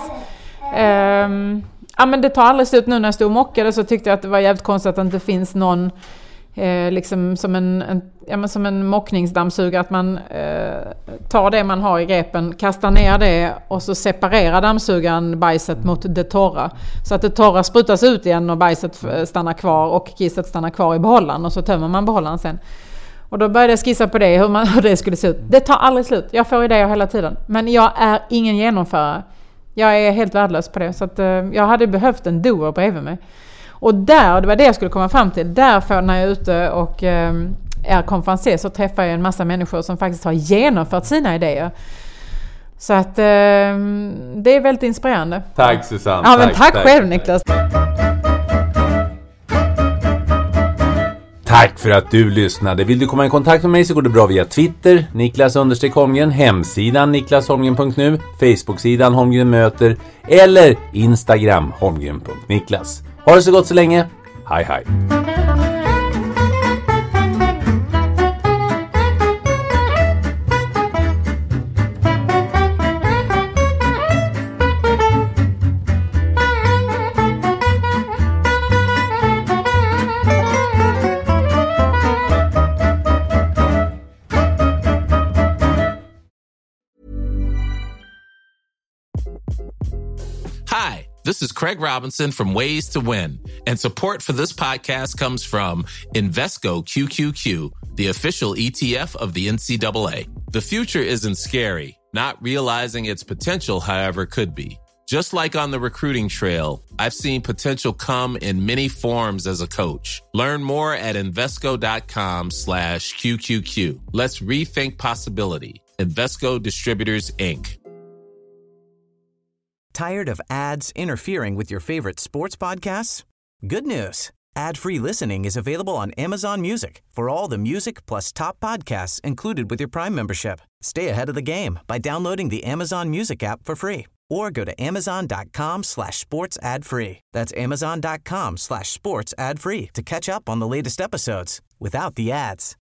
Um, ja men det tar aldrig slut nu när jag stod och mockade så tyckte jag att det var jävligt konstigt att det inte finns någon Eh, liksom som en, en, ja, men som en mockningsdammsugare att man eh, tar det man har i grepen, kastar ner det och så separerar dammsugaren bajset mot det torra så att det torra sprutas ut igen och bajset stannar kvar och kisset stannar kvar i behållaren och så tömmer man behållaren sen. Och då började jag skissa på det hur, man, hur det skulle se ut. Det tar aldrig slut, jag får idéer hela tiden men jag är ingen genomförare. Jag är helt värdelös på det så att, eh, jag hade behövt en doer bredvid mig. Och där, det var det jag skulle komma fram till, därför när jag är ute och eh, är konferenser så träffar jag en massa människor som faktiskt har genomfört sina idéer. Så att eh, det är väldigt inspirerande. Tack Susanne. Ja, men tack, tack själv Niklas. Tack för att du lyssnade. Vill du komma i kontakt med mig så går det bra via Twitter, Niklas understreck Holmgren, hemsidan niklas holmgren punkt nu, Facebook-sidan Holmgren möter eller Instagram holmgren punkt niklas. Ha det så gott så länge. Hej hej. Hi, this is Craig Robinson from Ways to Win, and support for this podcast comes from Invesco Q Q Q, the official E T F of the N C double A. The future isn't scary. Not realizing its potential, however, could be. Just like on the recruiting trail, I've seen potential come in many forms as a coach. Learn more at Invesco.com slash QQQ. Let's rethink possibility. Invesco Distributors, Incorporated. Tired of ads interfering with your favorite sports podcasts? Good news. Ad-free listening is available on Amazon Music for all the music plus top podcasts included with your Prime membership. Stay ahead of the game by downloading the Amazon Music app for free or go to amazon.com slash sports ad free. That's amazon.com slash sports ad free to catch up on the latest episodes without the ads.